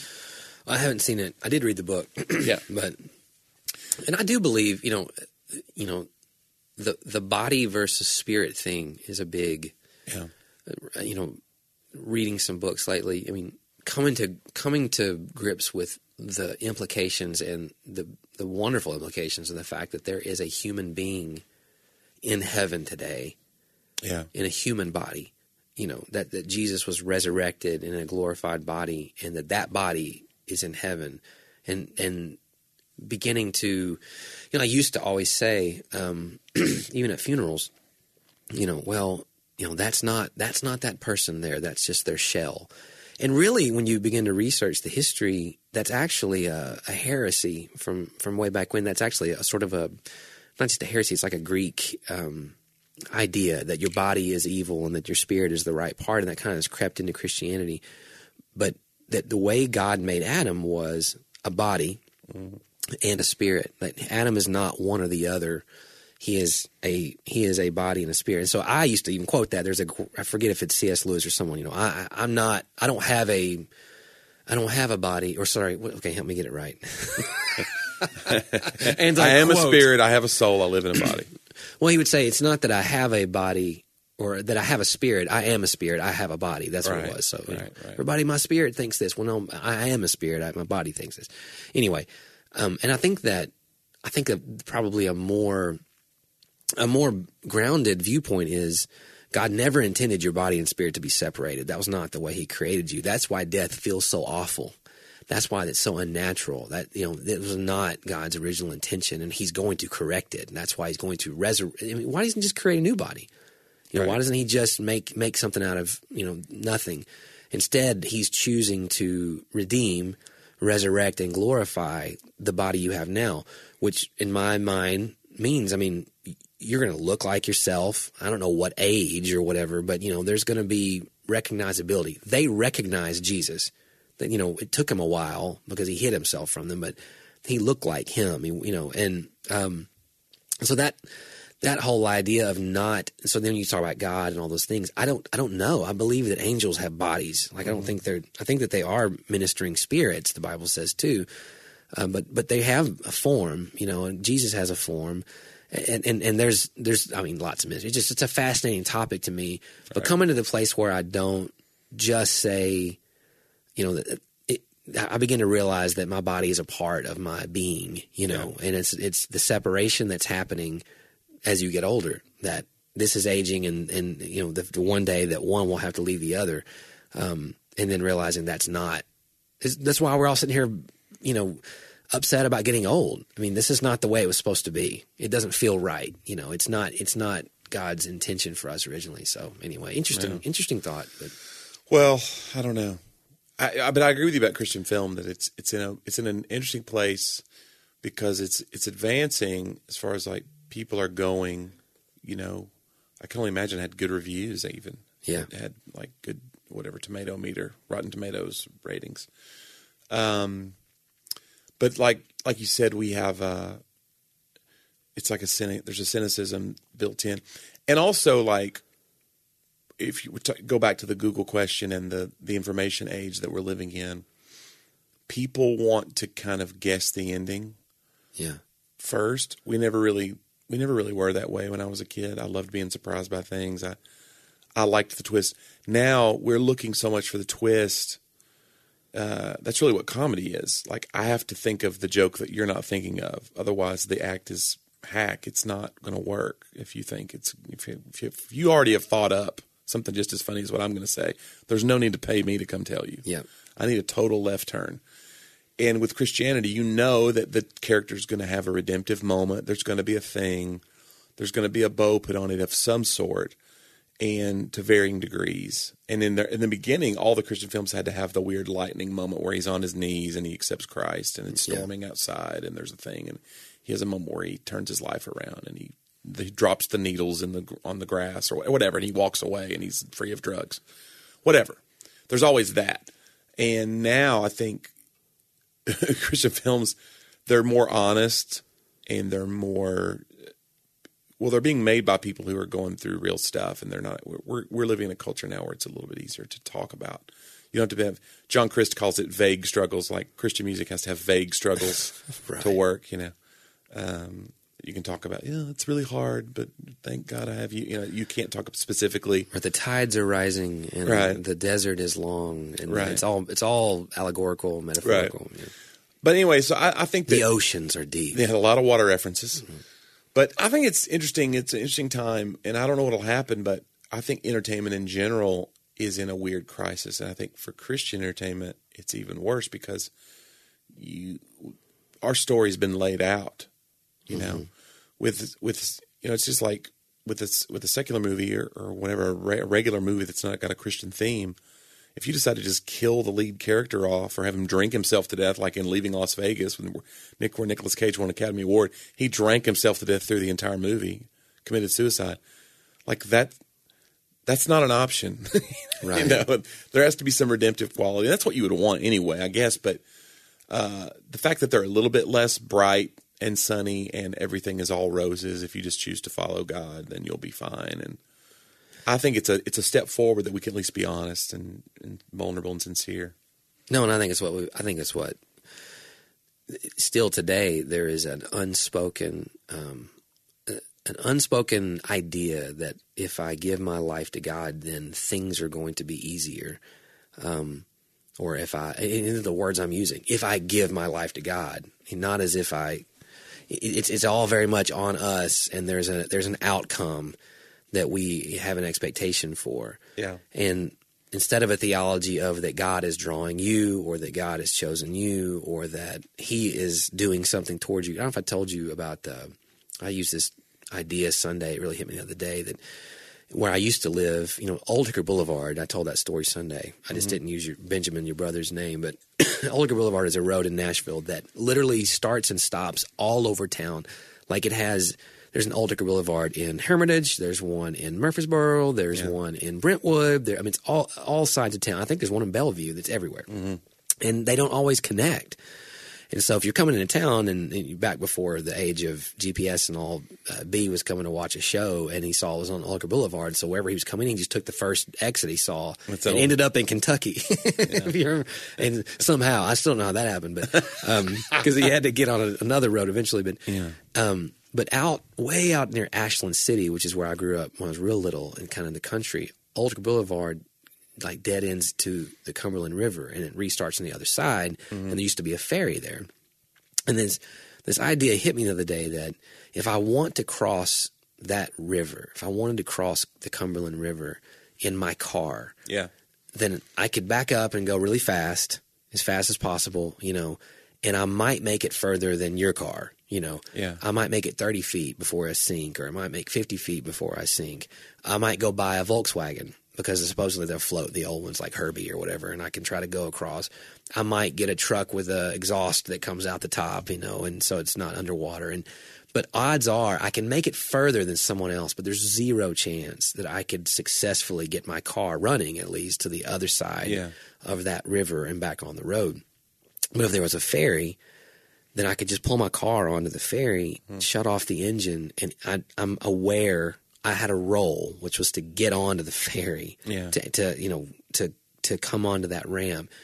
I haven't seen it. I did read the book. yeah. But and I do believe, you know, you know, the the body versus spirit thing is a big yeah. uh, you know, reading some books lately. I mean, coming to coming to grips with the implications and the the wonderful implications of the fact that there is a human being in heaven today, yeah, in a human body, you know, that, that Jesus was resurrected in a glorified body, and that that body is in heaven, and and beginning to, you know, I used to always say, um, even at funerals, you know, well, you know, that's not that's not that person there, that's just their shell. And really, when you begin to research the history, that's actually a, a heresy from, from way back when. That's actually a sort of a, not just a heresy, it's like a Greek um, idea that your body is evil and that your spirit is the right part, and that kind of has crept into Christianity. But that the way God made Adam was a body mm-hmm. and a spirit. That Adam is not one or the other. He is a he is a body and a spirit. And so I used to even quote that. There's a I forget if it's C S Lewis or someone. You know, I, I'm not. I don't have a. I don't have a body. Or sorry. Okay, help me get it right. and I, I am quote, a spirit. I have a soul. I live in a body. Well, he would say it's not that I have a body or that I have a spirit. I am a spirit. I have a body. That's right, what it was. So right, you know, right. everybody, my spirit thinks this. Well, no, I am a spirit. I, my body thinks this. Anyway, um, and I think that I think that probably a more A more grounded viewpoint is God never intended your body and spirit to be separated. That was not the way he created you. That's why death feels so awful. That's why it's so unnatural. That, you know, it was not God's original intention, and he's going to correct it. And that's why he's going to resurrect. I mean, why doesn't he just create a new body? You know, right. Why doesn't he just make, make something out of, you know, nothing? Instead, he's choosing to redeem, resurrect, and glorify the body you have now, which in my mind means, I mean, you're going to look like yourself. I don't know what age or whatever, but, you know, there's going to be recognizability. They recognize Jesus. That, you know, it took him a while because he hid himself from them, but he looked like him, you know, and um, so that that whole idea of not. So then you talk about God and all those things. I don't, I don't know. I believe that angels have bodies. Like I don't think they're. I think that they are ministering spirits. The Bible says too, uh, but but they have a form, you know, and Jesus has a form. And, and and there's there's I mean lots of mystery. It's just it's a fascinating topic to me. But right. coming to the place where I don't just say, you know, that it, I begin to realize that my body is a part of my being. You know, yeah. and it's it's the separation that's happening as you get older. That this is aging, and and you know, the, the one day that one will have to leave the other, um, and then realizing that's not. That's why we're all sitting here, you know, upset about getting old. I mean, this is not the way it was supposed to be. It doesn't feel right. You know, it's not, it's not God's intention for us originally. So anyway, interesting, yeah. interesting thought. But. Well, I don't know. I, I, but I agree with you about Christian film that it's, it's in a, it's in an interesting place because it's, it's advancing as far as like people are going, you know, I can only imagine it had good reviews even. Yeah. It had like good, whatever, tomato meter, Rotten Tomatoes ratings. Um, But like like you said, we have uh, it's like a cynic. There's a cynicism built in, and also like if you t- go back to the Google question and the the information age that we're living in, people want to kind of guess the ending Yeah. first. We never really we never really were that way when I was a kid. I loved being surprised by things. I I liked the twist. Now we're looking so much for the twist. Uh, that's really what comedy is. Like, I have to think of the joke that you're not thinking of. Otherwise, the act is hack. It's not going to work if you think it's if you, if you, if you already have thought up something just as funny as what I'm going to say. There's no need to pay me to come tell you. Yeah. I need a total left turn. And with Christianity, you know that the character's going to have a redemptive moment. There's going to be a thing. There's going to be a bow put on it of some sort, and to varying degrees. And in the, in the beginning, all the Christian films had to have the weird lightning moment where he's on his knees and he accepts Christ, and it's storming yeah. outside, and there's a thing, and he has a moment where he turns his life around, and he, he drops the needles in the on the grass or whatever, and he walks away, and he's free of drugs. Whatever. There's always that. And now I think Christian films, they're more honest, and they're more, well, they're being made by people who are going through real stuff, and they're not, we're, we're living in a culture now where it's a little bit easier to talk about. You don't have to have, John Christ calls it vague struggles, like Christian music has to have vague struggles right. to work, you know. Um, you can talk about, yeah, it's really hard, but thank God I have you. You know, you can't talk specifically. Or the tides are rising, and right. the desert is long, and right. it's all it's all allegorical, metaphorical. Right. Yeah. But anyway, so I, I think that the oceans are deep. They had a lot of water references, mm-hmm. but I think it's interesting. It's an interesting time, and I don't know what'll happen, but I think entertainment in general is in a weird crisis, and I think for Christian entertainment, it's even worse because you, our story's been laid out. You know, mm-hmm. with with you know, it's just like with this with a secular movie or, or whatever, a, re- a regular movie that's not got a Christian theme. If you decide to just kill the lead character off or have him drink himself to death, like in Leaving Las Vegas, when Nick, where Nicolas Cage won an Academy Award, he drank himself to death through the entire movie, committed suicide. Like that, that's not an option. Right. You know, there has to be some redemptive quality. That's what you would want anyway, I guess. But uh, the fact that they're a little bit less bright and sunny and everything is all roses, if you just choose to follow God, then you'll be fine. And I think it's a it's a step forward that we can at least be honest and, and vulnerable and sincere. No, and I think it's what we, I think it's what still today there is an unspoken um, an unspoken idea that if I give my life to God, then things are going to be easier. Um, or if I, in the words I'm using, if I give my life to God, not as if I. It's it's all very much on us, and there's a there's an outcome that we have an expectation for. Yeah. And instead of a theology of that God is drawing you, or that God has chosen you, or that He is doing something towards you. I don't know if I told you about. Uh, I used this idea Sunday. It really hit me the other day that where I used to live, you know, Old Hooker Boulevard. I told that story Sunday. I just mm-hmm. didn't use your Benjamin, your brother's name, but Old Hooker Boulevard is a road in Nashville that literally starts and stops all over town. Like it has, there's an Old Hooker Boulevard in Hermitage. There's one in Murfreesboro. There's yeah. one in Brentwood. There, I mean, it's all all sides of town. I think there's one in Bellevue that's everywhere, mm-hmm. and they don't always connect. And so if you're coming into town, and, and back before the age of G P S and all, uh, B was coming to watch a show, and he saw it was on Old Hooker Boulevard. So wherever he was coming in, he just took the first exit he saw That's and old. ended up in Kentucky. Yeah. And somehow, I still don't know how that happened, but because um, he had to get on a, another road eventually. But yeah. um, but out, way out near Ashland City, which is where I grew up when I was real little and kind of in the country, Old Hooker Boulevard like dead ends to the Cumberland River, and it restarts on the other side, mm-hmm. and there used to be a ferry there. And this this idea hit me the other day that if I want to cross that river, if I wanted to cross the Cumberland River in my car, yeah, then I could back up and go really fast, as fast as possible, you know, and I might make it further than your car, you know. Yeah. I might make it thirty feet before I sink, or I might make fifty feet before I sink. I might go buy a Volkswagen, because supposedly they'll float, the old ones like Herbie or whatever, and I can try to go across. I might get a truck with a exhaust that comes out the top, you know, and so it's not underwater. And but odds are I can make it further than someone else, but there's zero chance that I could successfully get my car running at least to the other side yeah. of that river and back on the road. But if there was a ferry, then I could just pull my car onto the ferry, hmm. shut off the engine, and I, I'm aware I had a role, which was to get onto the ferry, yeah. to, to you know to to come onto that ramp.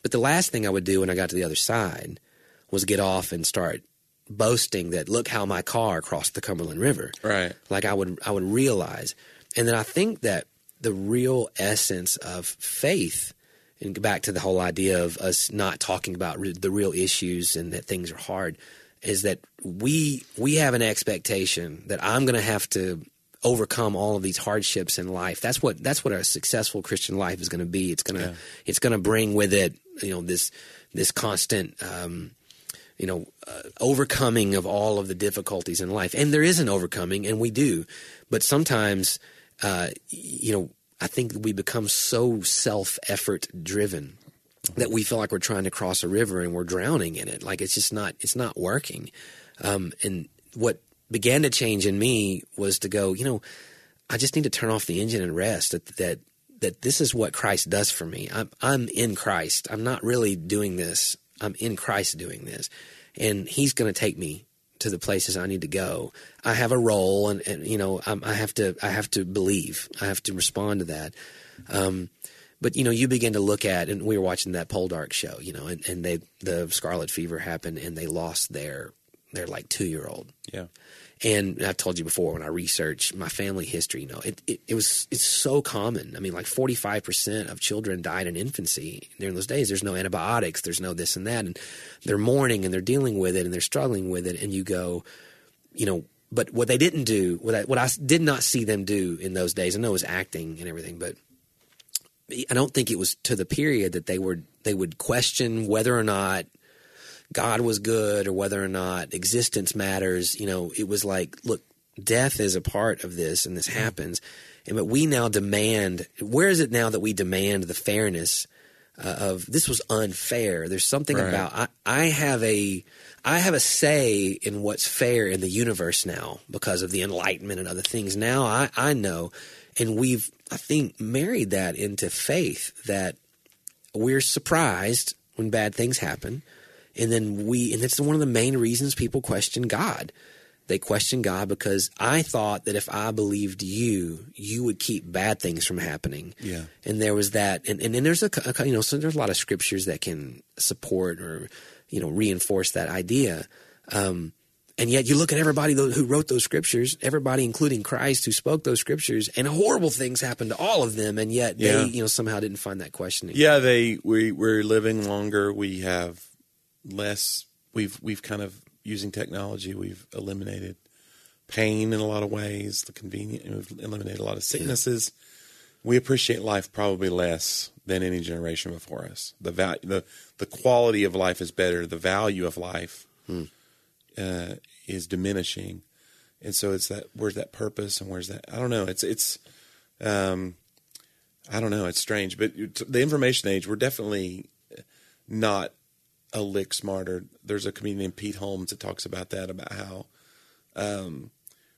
But the last thing I would do when I got to the other side was get off and start boasting that, look how my car crossed the Cumberland River. Right. Like I would, I would realize. And then I think that the real essence of faith, and back to the whole idea of us not talking about re- the real issues and that things are hard, is that we we have an expectation that I'm going to have to overcome all of these hardships in life. That's what that's what a successful Christian life is going to be. It's going to Yeah. it's going to bring with it, you know, this this constant um, you know uh, overcoming of all of the difficulties in life. And there is an overcoming, and we do. But sometimes, uh, you know, I think we become so self-effort driven that we feel like we're trying to cross a river and we're drowning in it. Like it's just not, it's not working. Um, and what began to change in me was to go, you know, I just need to turn off the engine and rest. That that that this is what Christ does for me. I'm I'm in Christ. I'm not really doing this. I'm in Christ doing this, and He's going to take me to the places I need to go. I have a role, and, and you know, I'm, I have to I have to believe. I have to respond to that. Um, But, you know, you begin to look at, and we were watching that Poldark show, you know, and, and they the scarlet fever happened and they lost their, their like two-year-old. Yeah. And I've told you before when I researched my family history, you know, it, it, it was, it's so common. I mean, like forty-five percent of children died in infancy during those days. There's no antibiotics. There's no this and that. And they're mourning and they're dealing with it and they're struggling with it. And you go, you know, but what they didn't do, what I, what I did not see them do in those days, I know it was acting and everything, but I don't think it was to the period that they were they would question whether or not God was good or whether or not existence matters. You know, it was like, look, death is a part of this and this happens. And but we now demand, where is it now that we demand the fairness uh, of this was unfair? There's something Right. about I, I have a I have a say in what's fair in the universe now because of the Enlightenment and other things. Now I, I know. And we've, I think, married that into faith that we're surprised when bad things happen. And then we, and that's one of the main reasons people question God. They question God because I thought that if I believed you, you would keep bad things from happening. Yeah. And there was that, and, and, and there's a, a, you know, so there's a lot of scriptures that can support or, you know, reinforce that idea. Um, And yet you look at everybody who wrote those scriptures, everybody including Christ who spoke those scriptures, and horrible things happened to all of them, and yet Yeah. they, you know, somehow didn't find that questioning. Yeah, they we we're living longer. We have less. We've we've kind of using technology. We've eliminated pain in a lot of ways. The convenient. We've eliminated a lot of sicknesses. Yeah. We appreciate life probably less than any generation before us. The value, the the quality of life is better. The value of life. Hmm. Uh, is diminishing, and so it's that where's that purpose and where's that I don't know it's it's um, I don't know it's strange, but the information age, we're definitely not a lick smarter. There's a comedian named Pete Holmes that talks about that, about how um,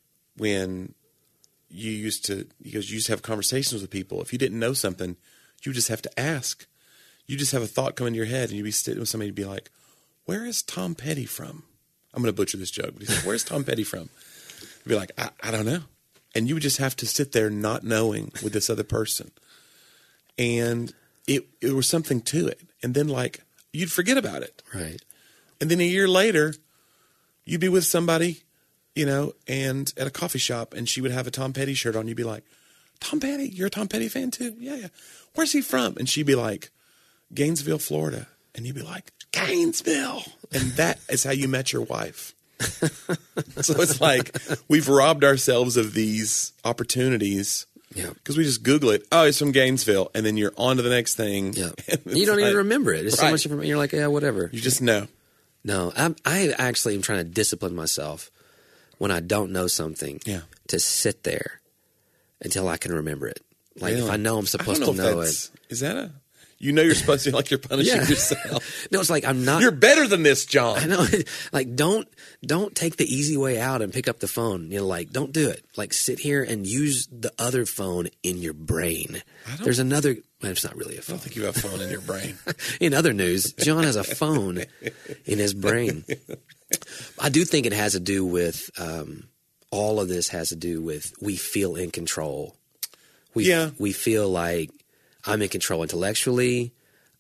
when you used to he goes you used to have conversations with people, if you didn't know something you just have to ask. You just have a thought come into your head and you'd be sitting with somebody and be like, where is Tom Petty from? I'm going to butcher this joke, but he's like, where's Tom Petty from? You'd be like, I, I don't know. And you would just have to sit there not knowing with this other person. And it it was something to it. And then, like, you'd forget about it. Right. And then a year later, you'd be with somebody, you know, and at a coffee shop, and she would have a Tom Petty shirt on. You'd be like, Tom Petty? You're a Tom Petty fan too? Yeah, yeah. Where's he from? And she'd be like, Gainesville, Florida. And you'd be like, Gainesville. And that is how you met your wife. So it's like we've robbed ourselves of these opportunities Yeah. because we just Google it. Oh, it's from Gainesville. And then you're on to the next thing. Yeah. And You don't it's even like- remember it. It's so Right. much information. You're like, yeah, whatever. You just know. No, I'm, I actually am trying to discipline myself when I don't know something Yeah. to sit there until I can remember it. Like if Really? I know I'm I supposed don't to know if know it. that's- Is that a... You know you're supposed to feel like you're punishing Yeah. yourself. No, it's like I'm not. You're better than this, John. I know. Like, don't don't take the easy way out and pick up the phone. You know, like, don't do it. Like, sit here and use the other phone in your brain. There's another. Well, it's not really a I phone. don't think you have a phone in your brain. In other news, John has a phone in his brain. I do think it has to do with um, all of this has to do with we feel in control. We Yeah. we feel like I'm in control intellectually.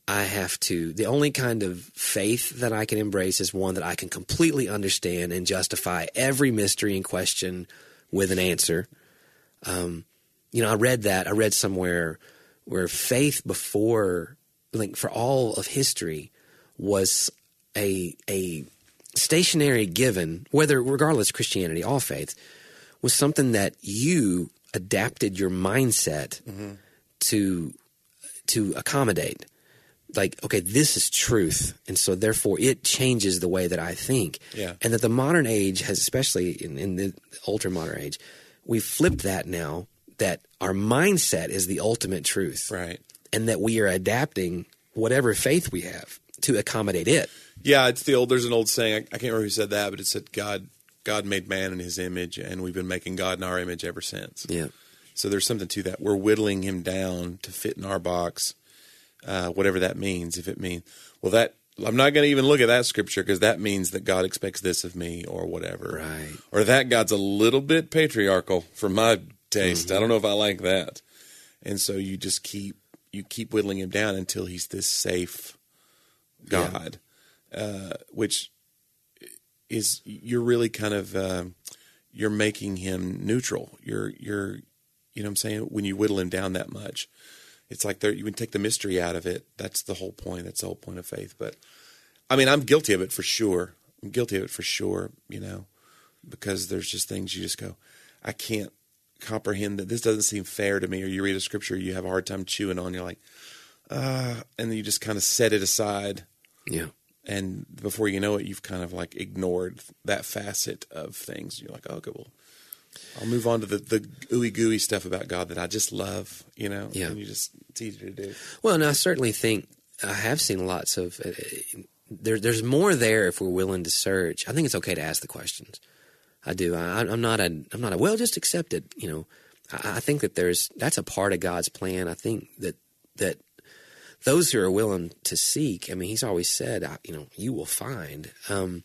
I have to, the only kind of faith that I can embrace is one that I can completely understand and justify every mystery and question with an answer. Um, you know, I read that, I read somewhere where faith before, like for all of history, was a a stationary given, whether regardless of Christianity, all faith, was something that you adapted your mindset mm-hmm. to to accommodate. Like, okay, this is truth, and so therefore it changes the way that I think. Yeah. And that the modern age has, especially in, in the ultra modern age, we've flipped that now, that our mindset is the ultimate truth. Right. And that we are adapting whatever faith we have to accommodate it. Yeah, it's the old, there's an old saying, I, I can't remember who said that, but it said God God made man in his image, and we've been making God in our image ever since. Yeah. So there's something to that. We're whittling him down to fit in our box. Uh, whatever that means, if it means, well, that I'm not going to even look at that scripture because that means that God expects this of me or whatever. Right. Or that God's a little bit patriarchal for my taste. Mm-hmm. I don't know if I like that. And so you just keep, you keep whittling him down until he's this safe God, yeah. uh, which is, you're really kind of, uh, you're making him neutral. You're, you're, you know what I'm saying? When you whittle him down that much. It's like you can take the mystery out of it. That's the whole point. That's the whole point of faith. But, I mean, I'm guilty of it for sure. I'm guilty of it for sure, you know, because there's just things you just go, I can't comprehend that. This doesn't seem fair to me. Or you read a scripture you have a hard time chewing on. You're like, uh, and then you just kind of set it aside. Yeah. And before you know it, you've kind of like ignored that facet of things. You're like, oh, okay, well, I'll move on to the, the ooey gooey stuff about God that I just love, you know, yeah. and you just, it's easy to do. Well, and I certainly think I have seen lots of, uh, there, there's more there if we're willing to search. I think it's okay to ask the questions. I do. I, I'm not a, I'm not a, well, just accept it. You know, I, I think that there's, that's a part of God's plan. I think that, that those who are willing to seek, I mean, he's always said, you know, you will find, um,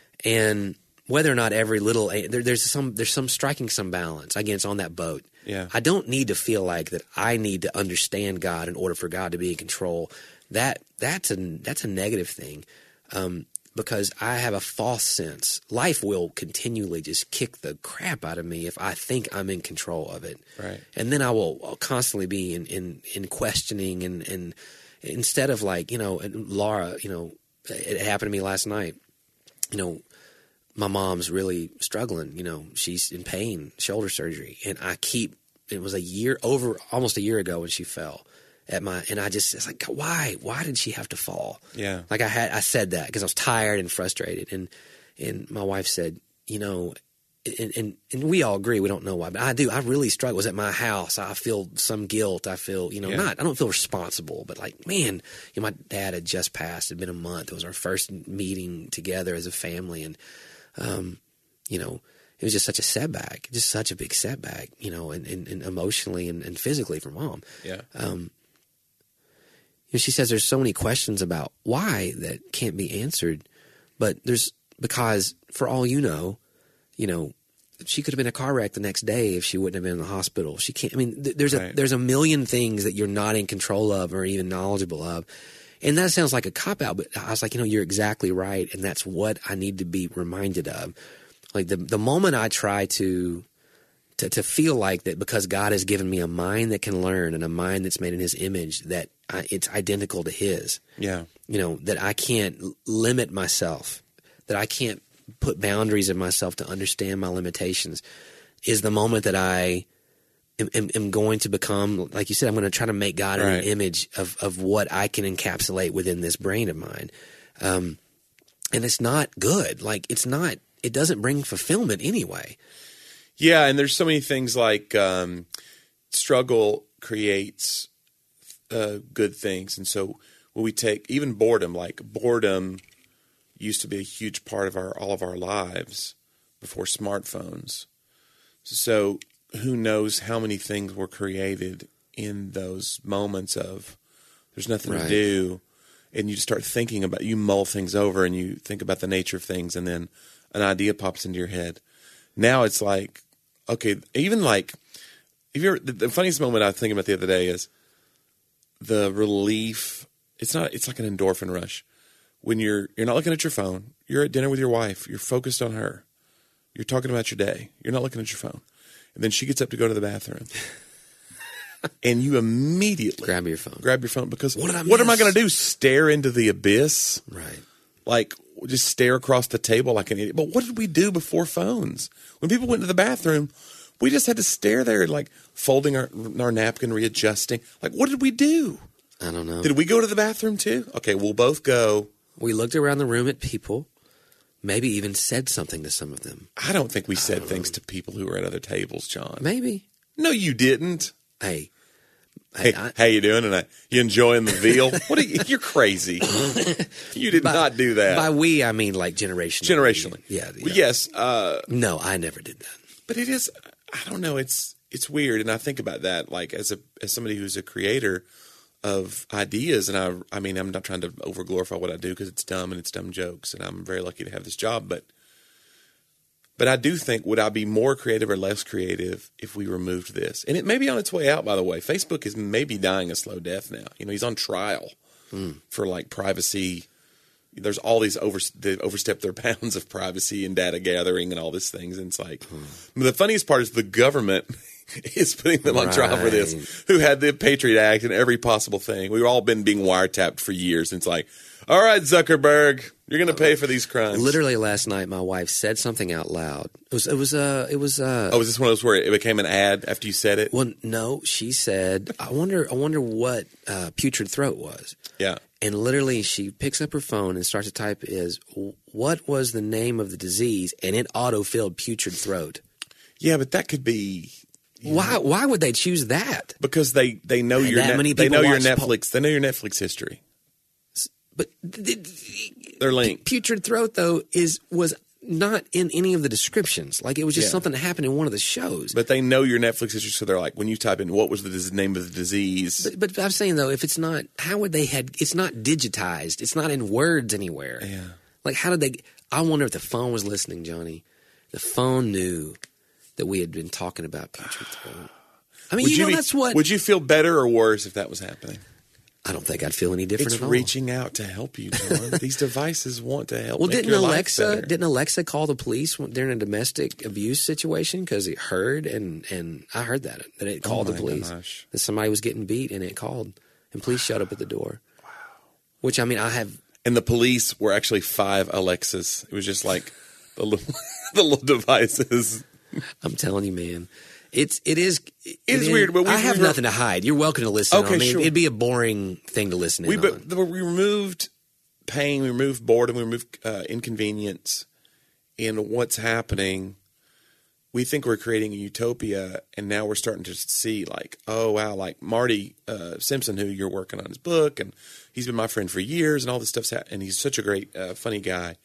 and whether or not every little there, there's some there's some striking some balance. Again, it's on that boat. Yeah. I don't need to feel like that I need to understand God in order for God to be in control. That that's a that's a negative thing, um, because I have a false sense. Life will continually just kick the crap out of me if I think I'm in control of it. Right. And then I will I'll constantly be in, in, in questioning and, and instead of like, you know, Laura, you know, it happened to me last night, you know, my mom's really struggling, you know, she's in pain, shoulder surgery. And I keep, it was a year over, almost a year ago when she fell at my, and I just, it's like, why, why did she have to fall? Yeah. Like I had, I said that because I was tired and frustrated. And, and my wife said, you know, and, and, and we all agree, we don't know why, but I do, I really struggle. It was at my house. I feel some guilt. I feel, you know, yeah. not, I don't feel responsible, but like, man, you know, my dad had just passed. It had been a month. It was our first meeting together as a family. And, Um, you know, it was just such a setback, just such a big setback, you know, and, and, and emotionally and, and physically for Mom. Yeah. Um, you know, she says there's so many questions about why that can't be answered, but there's, because for all you know, you know, she could have been in a car wreck the next day if she wouldn't have been in the hospital. She can't, I mean, th- there's right. a, there's a million things that you're not in control of or even knowledgeable of. And that sounds like a cop-out, but I was like, you know, you're exactly right, and that's what I need to be reminded of. Like the the moment I try to, to to feel like that because God has given me a mind that can learn and a mind that's made in his image, that I, it's identical to his. Yeah. You know, that I can't limit myself, that I can't put boundaries in myself to understand my limitations, is the moment that I am, am, am going to become, like you said, I'm going to try to make God in right. an image of, of what I can encapsulate within this brain of mine. Um, and it's not good. Like, it's not, it doesn't bring fulfillment anyway. Yeah, and there's so many things like um, struggle creates uh, good things. And so when we take, even boredom, like boredom used to be a huge part of our all of our lives before smartphones. So who knows how many things were created in those moments of there's nothing right. to do, and you start thinking about, you mull things over and you think about the nature of things, and then an idea pops into your head. Now it's like, okay, even like, if you're, the, the funniest moment I was thinking about the other day is the relief It's not. It's like an endorphin rush. When you're you're not looking at your phone, you're at dinner with your wife, you're focused on her, you're talking about your day, you're not looking at your phone, and then she gets up to go to the bathroom, and you immediately grab your phone, grab your phone because what, did I what am I miss? going to do? Stare into the abyss, right? Like just stare across the table like an idiot. But what did we do before phones? When people went to the bathroom, we just had to stare there, like folding our our napkin, readjusting. Like what did we do? I don't know. Did we go to the bathroom too? Okay, we'll both go. We looked around the room at people, maybe even said something to some of them. I don't think we said things to people who were at other tables, John. Maybe. No, you didn't. Hey. Hey, hey I, how you doing tonight? You enjoying the veal? What are you? You're crazy. You did by, not do that. By we, I mean like generationally. Generationally. Yeah. yeah. Well, yes. Uh, no, I never did that. but it is, I don't know, it's it's weird. And I think about that like as a as somebody who's a creator of ideas. And I I mean, I'm not trying to over glorify what I do because it's dumb and it's dumb jokes. And I'm very lucky to have this job. But But I do think, would I be more creative or less creative if we removed this? And it may be on its way out, by the way. Facebook is maybe dying a slow death now. You know, he's on trial mm. for like privacy. There's all these over they've overstepped their bounds of privacy and data gathering and all these things. And it's like, mm. the funniest part is the government is putting them on right. trial for this, who had the Patriot Act and every possible thing. We've all been being wiretapped for years. And it's like, all right, Zuckerberg, you're going to pay for these crimes. Literally last night, my wife said something out loud. It was, it was, uh, it was. Uh, oh, was this one of those where it became an ad after you said it? Well, no, she said, "I wonder, I wonder what uh, putrid throat was." Yeah, and literally, she picks up her phone and starts to type, "Is what was the name of the disease?" And it auto-filled putrid throat. Yeah, but that could be. Why? Know, why would they choose that? Because they, they know your that net, many they know your Po- Netflix they know your Netflix history. But they're linked. Putrid throat, though, is was not in any of the descriptions. Like it was just yeah. something that happened in one of the shows. But they know your Netflix history, so they're like, when you type in what was the dis- name of the disease. But, but I'm saying though, if it's not, how would they had? It's not digitized. It's not in words anywhere. Yeah. Like how did they? I wonder if the phone was listening, Johnny. The phone knew that we had been talking about putrid throat. I mean, would you, you know, be, that's what. Would you feel better or worse if that was happening? I don't think I'd feel any different it's at all. reaching out to help you, John. These devices want to help. Well, make didn't your Alexa life better. didn't Alexa call the police during a domestic abuse situation because it heard and and I heard that that it called oh the police gosh. that somebody was getting beat and it called and police showed up at the door. Wow. Which I mean I have. And the police were actually five Alexas. It was just like the little the little devices. I'm telling you, man. It's it is it, it is weird. But we, I have we nothing to hide. You're welcome to listen. Okay, I mean, sure. It'd be a boring thing to listen we, in but, on. but we removed pain, we removed boredom, we removed uh, inconvenience. And what's happening? We think we're creating a utopia, and now we're starting to see like, oh wow, like Marty uh, Simpson, who you're working on his book, and he's been my friend for years, and all this stuff's happening. And he's such a great, uh, funny guy,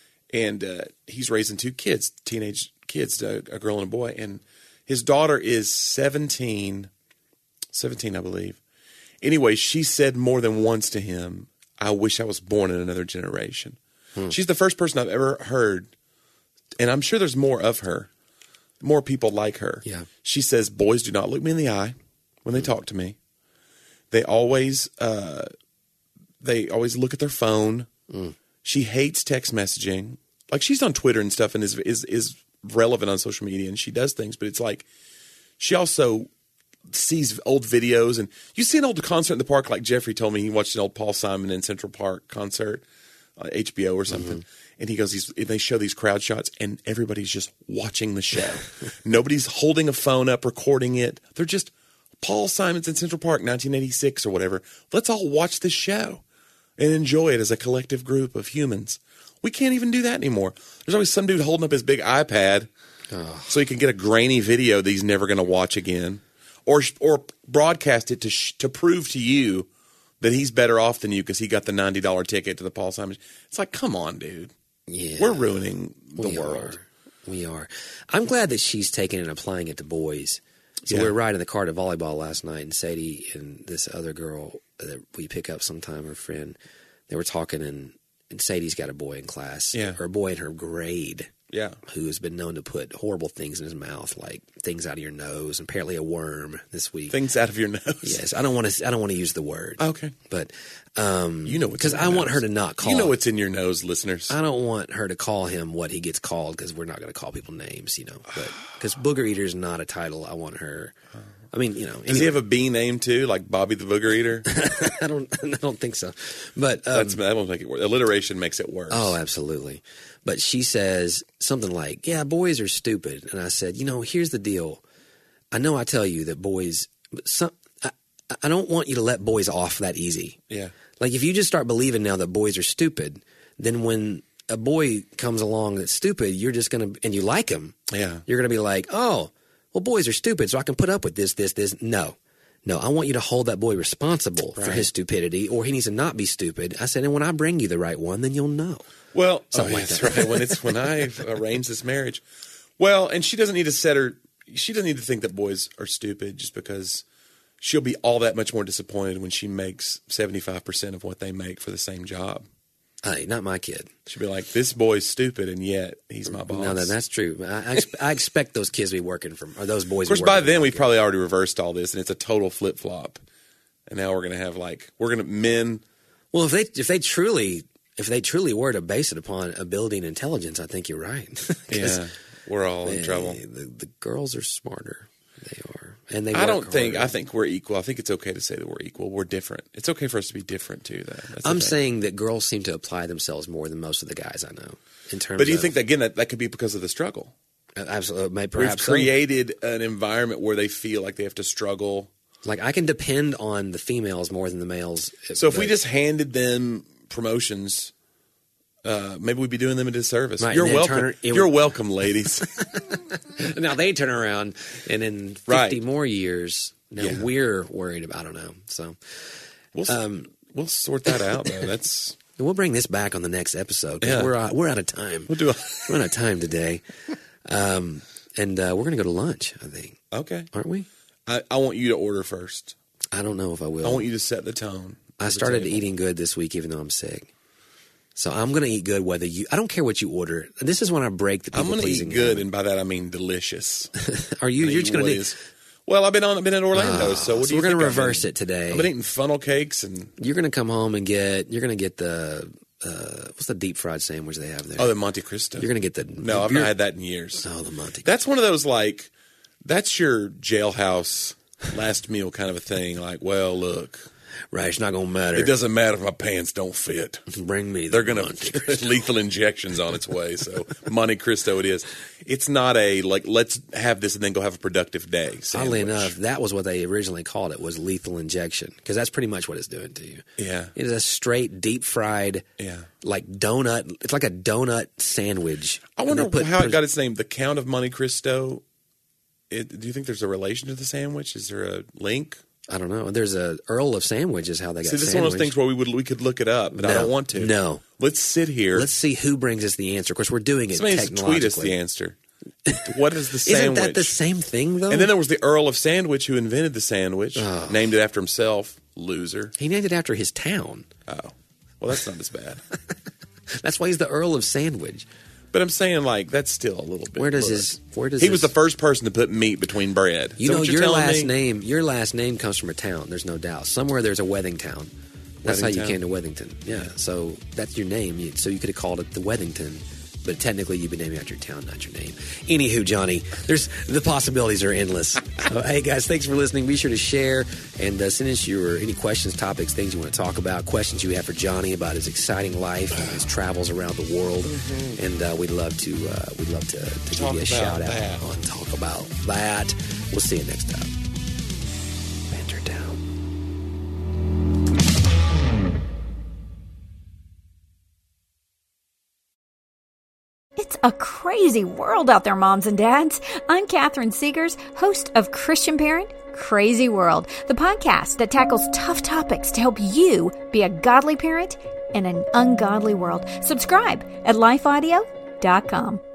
and uh, he's raising two kids, teenage kids, a, a girl and a boy, and his daughter is seventeen, seventeen, I believe. Anyway, she said more than once to him, I wish I was born in another generation. Hmm. She's the first person I've ever heard, and I'm sure there's more of her, more people like her. Yeah. She says, boys do not look me in the eye when they hmm. talk to me. They always, uh, they always look at their phone. Hmm. She hates text messaging. Like she's on Twitter and stuff and is is is relevant on social media and she does things, but it's like she also sees old videos. And you see an old concert in the park, like Jeffrey told me he watched an old Paul Simon in Central Park concert on H B O or something. Mm-hmm. And he goes, he's, they show these crowd shots and everybody's just watching the show. Nobody's holding a phone up, recording it. They're just Paul Simon's in Central Park, nineteen eighty-six or whatever. Let's all watch this show and enjoy it as a collective group of humans. We can't even do that anymore. There's always some dude holding up his big iPad oh. so he can get a grainy video that he's never going to watch again, or or broadcast it to sh- to prove to you that he's better off than you because he got the ninety dollars ticket to the Paul Simon. It's like, come on, dude. Yeah, we're ruining the we world. Are. We are. I'm glad that she's taking it and applying it to boys. So yeah. we were riding the car to volleyball last night, and Sadie and this other girl that we pick up sometime, her friend, they were talking and. And Sadie's got a boy in class, yeah. or a boy in her grade, Yeah. who has been known to put horrible things in his mouth, like things out of your nose, and apparently a worm this week. Things out of your nose. Yes, I don't want to. I don't want to use the word. Okay. But um, You know what's because in I your want nose. her to not call. You know what's in your nose, listeners. I don't want her to call him what he gets called because we're not going to call people names, you know. But because Booger Eater is not a title, I want her. I mean, you know. Does anyway. he have a B name too, like Bobby the Booger Eater? I don't. I don't think so. But um, That's that won't make it worse. Alliteration makes it worse. oh, absolutely. But she says something like, "Yeah, boys are stupid," and I said, "You know, here's the deal. I know I tell you that boys. Some, I, I don't want you to let boys off that easy. Yeah. Like if you just start believing now that boys are stupid, then when a boy comes along that's stupid, you're just gonna and you like him. Yeah. You're gonna be like, oh." Well, boys are stupid, so I can put up with this, this, this. No. No, I want you to hold that boy responsible Right. for his stupidity, or he needs to not be stupid. I said, and when I bring you the right one, then you'll know. Well, Something oh, like that's that. right. When it's when I arrange this marriage, well, and she doesn't need to set her. She doesn't need to think that boys are stupid just because she'll be all that much more disappointed when she makes seventy-five percent of what they make for the same job. Hey, not my kid. She'll be like, "This boy's stupid, and yet he's my boss." No, that, that's true. I, I, expe- I expect those kids to be working from, or those boys. Of course, to be by working then from we've probably already reversed all this, and it's a total flip flop. And now we're going to have like we're going to men. Well, if they if they truly if they truly were to base it upon ability and intelligence, I think you're right. 'Cause Yeah, we're all in they- trouble. The, the girls are smarter. They are, and they. I work don't think. harder. I think we're equal. I think it's okay to say that we're equal. We're different. It's okay for us to be different too. Though That's the I'm thing. saying that girls seem to apply themselves more than most of the guys I know. In terms, But do you of, think that again that, that could be because of the struggle? absolutely, maybe We've perhaps so. created an environment where they feel like they have to struggle. Like I can depend on the females more than the males. So if we but- just handed them promotions, uh, maybe we'd be doing them a disservice. Right, You're and then welcome. turn- it You're would- welcome, ladies. now they turn around, and in fifty Right. more years, now Yeah. we're worried about. I don't know. So We'll s- Um, we'll sort that out though. That's we'll bring this back on the next episode. 'Cause Yeah. we're out, we're out of time. we'll do. A, We're out of time today, um, and uh, we're going to go to lunch. I think, okay. aren't we? I, I want you to order first. I don't know if I will. I want you to set the tone. I at the started table. eating good this week, even though I'm sick. So I'm going to eat good whether you. I don't care what you order. This is when I break the people I'm going to pleasing. eat good, habit. and by that I mean delicious. Are you? I'm You're eat just going what to do. is- Well, I've been on. I've been in Orlando, so what do So you we're going think to I've reverse been- it today. I've been eating funnel cakes and You're going to come home and get. You're going to get the. Uh, what's the deep fried sandwich they have there? oh, the Monte Cristo. You're going to get the. no, I've you're- not had that in years. Oh, the Monte. That's one of those like, that's your jailhouse last meal kind of a thing. Like, well, look, Right, it's not going to matter. it doesn't matter if my pants don't fit. Bring me. The They're going Monte to Cristo. lethal injections on its way. So Monte Cristo it is. It's not a like let's have this and then go have a productive day. Oddly sandwich. enough, that was what they originally called it, was lethal injection, because that's pretty much what it's doing to you. Yeah. It is a straight deep fried, Yeah. like donut. It's like a donut sandwich. I And wonder they put- how it put- got its name. The Count of Monte Cristo. It, do you think there's a relation to the sandwich? Is there a link? I don't know. There's a Earl of Sandwich is how they got. See, this is sandwich. one of those things where we would we could look it up, but I No. don't want to. No. Let's sit here. Let's see who brings us the answer. Of course, we're doing it Somebody needs to technologically. tweet us the answer. What is the Isn't sandwich? that the same thing though? And then there was the Earl of Sandwich who invented the sandwich, Oh. named it after himself. Loser. he named it after his town. Oh, well, that's not as bad. That's why he's the Earl of Sandwich. But I'm saying, like, that's still a little bit. Where does look. his? Where does He his, was the first person to put meat between bread. Is You that know, what you're your telling last me? name. Your last name comes from a town. There's no doubt. Somewhere there's a Wethingtown. That's how you Wethingtown. came to Wethington. Yeah. So that's your name. You- So you could have called it the Wethington, but technically you've been naming after your town, not your name. Anywho, Johnny, there's the possibilities are endless. So, hey guys, thanks for listening. Be sure to share and uh, send us your any questions, topics, things you want to talk about, questions you have for Johnny about his exciting life and his travels around the world, and uh, we'd love to uh, we'd love to, to give Talk you a about shout out that. on talk about that. We'll see you next time. Banter down. It's a crazy world out there, moms and dads. I'm Catherine Seegers, host of Christian Parent Crazy World, the podcast that tackles tough topics to help you be a godly parent in an ungodly world. Subscribe at life audio dot com.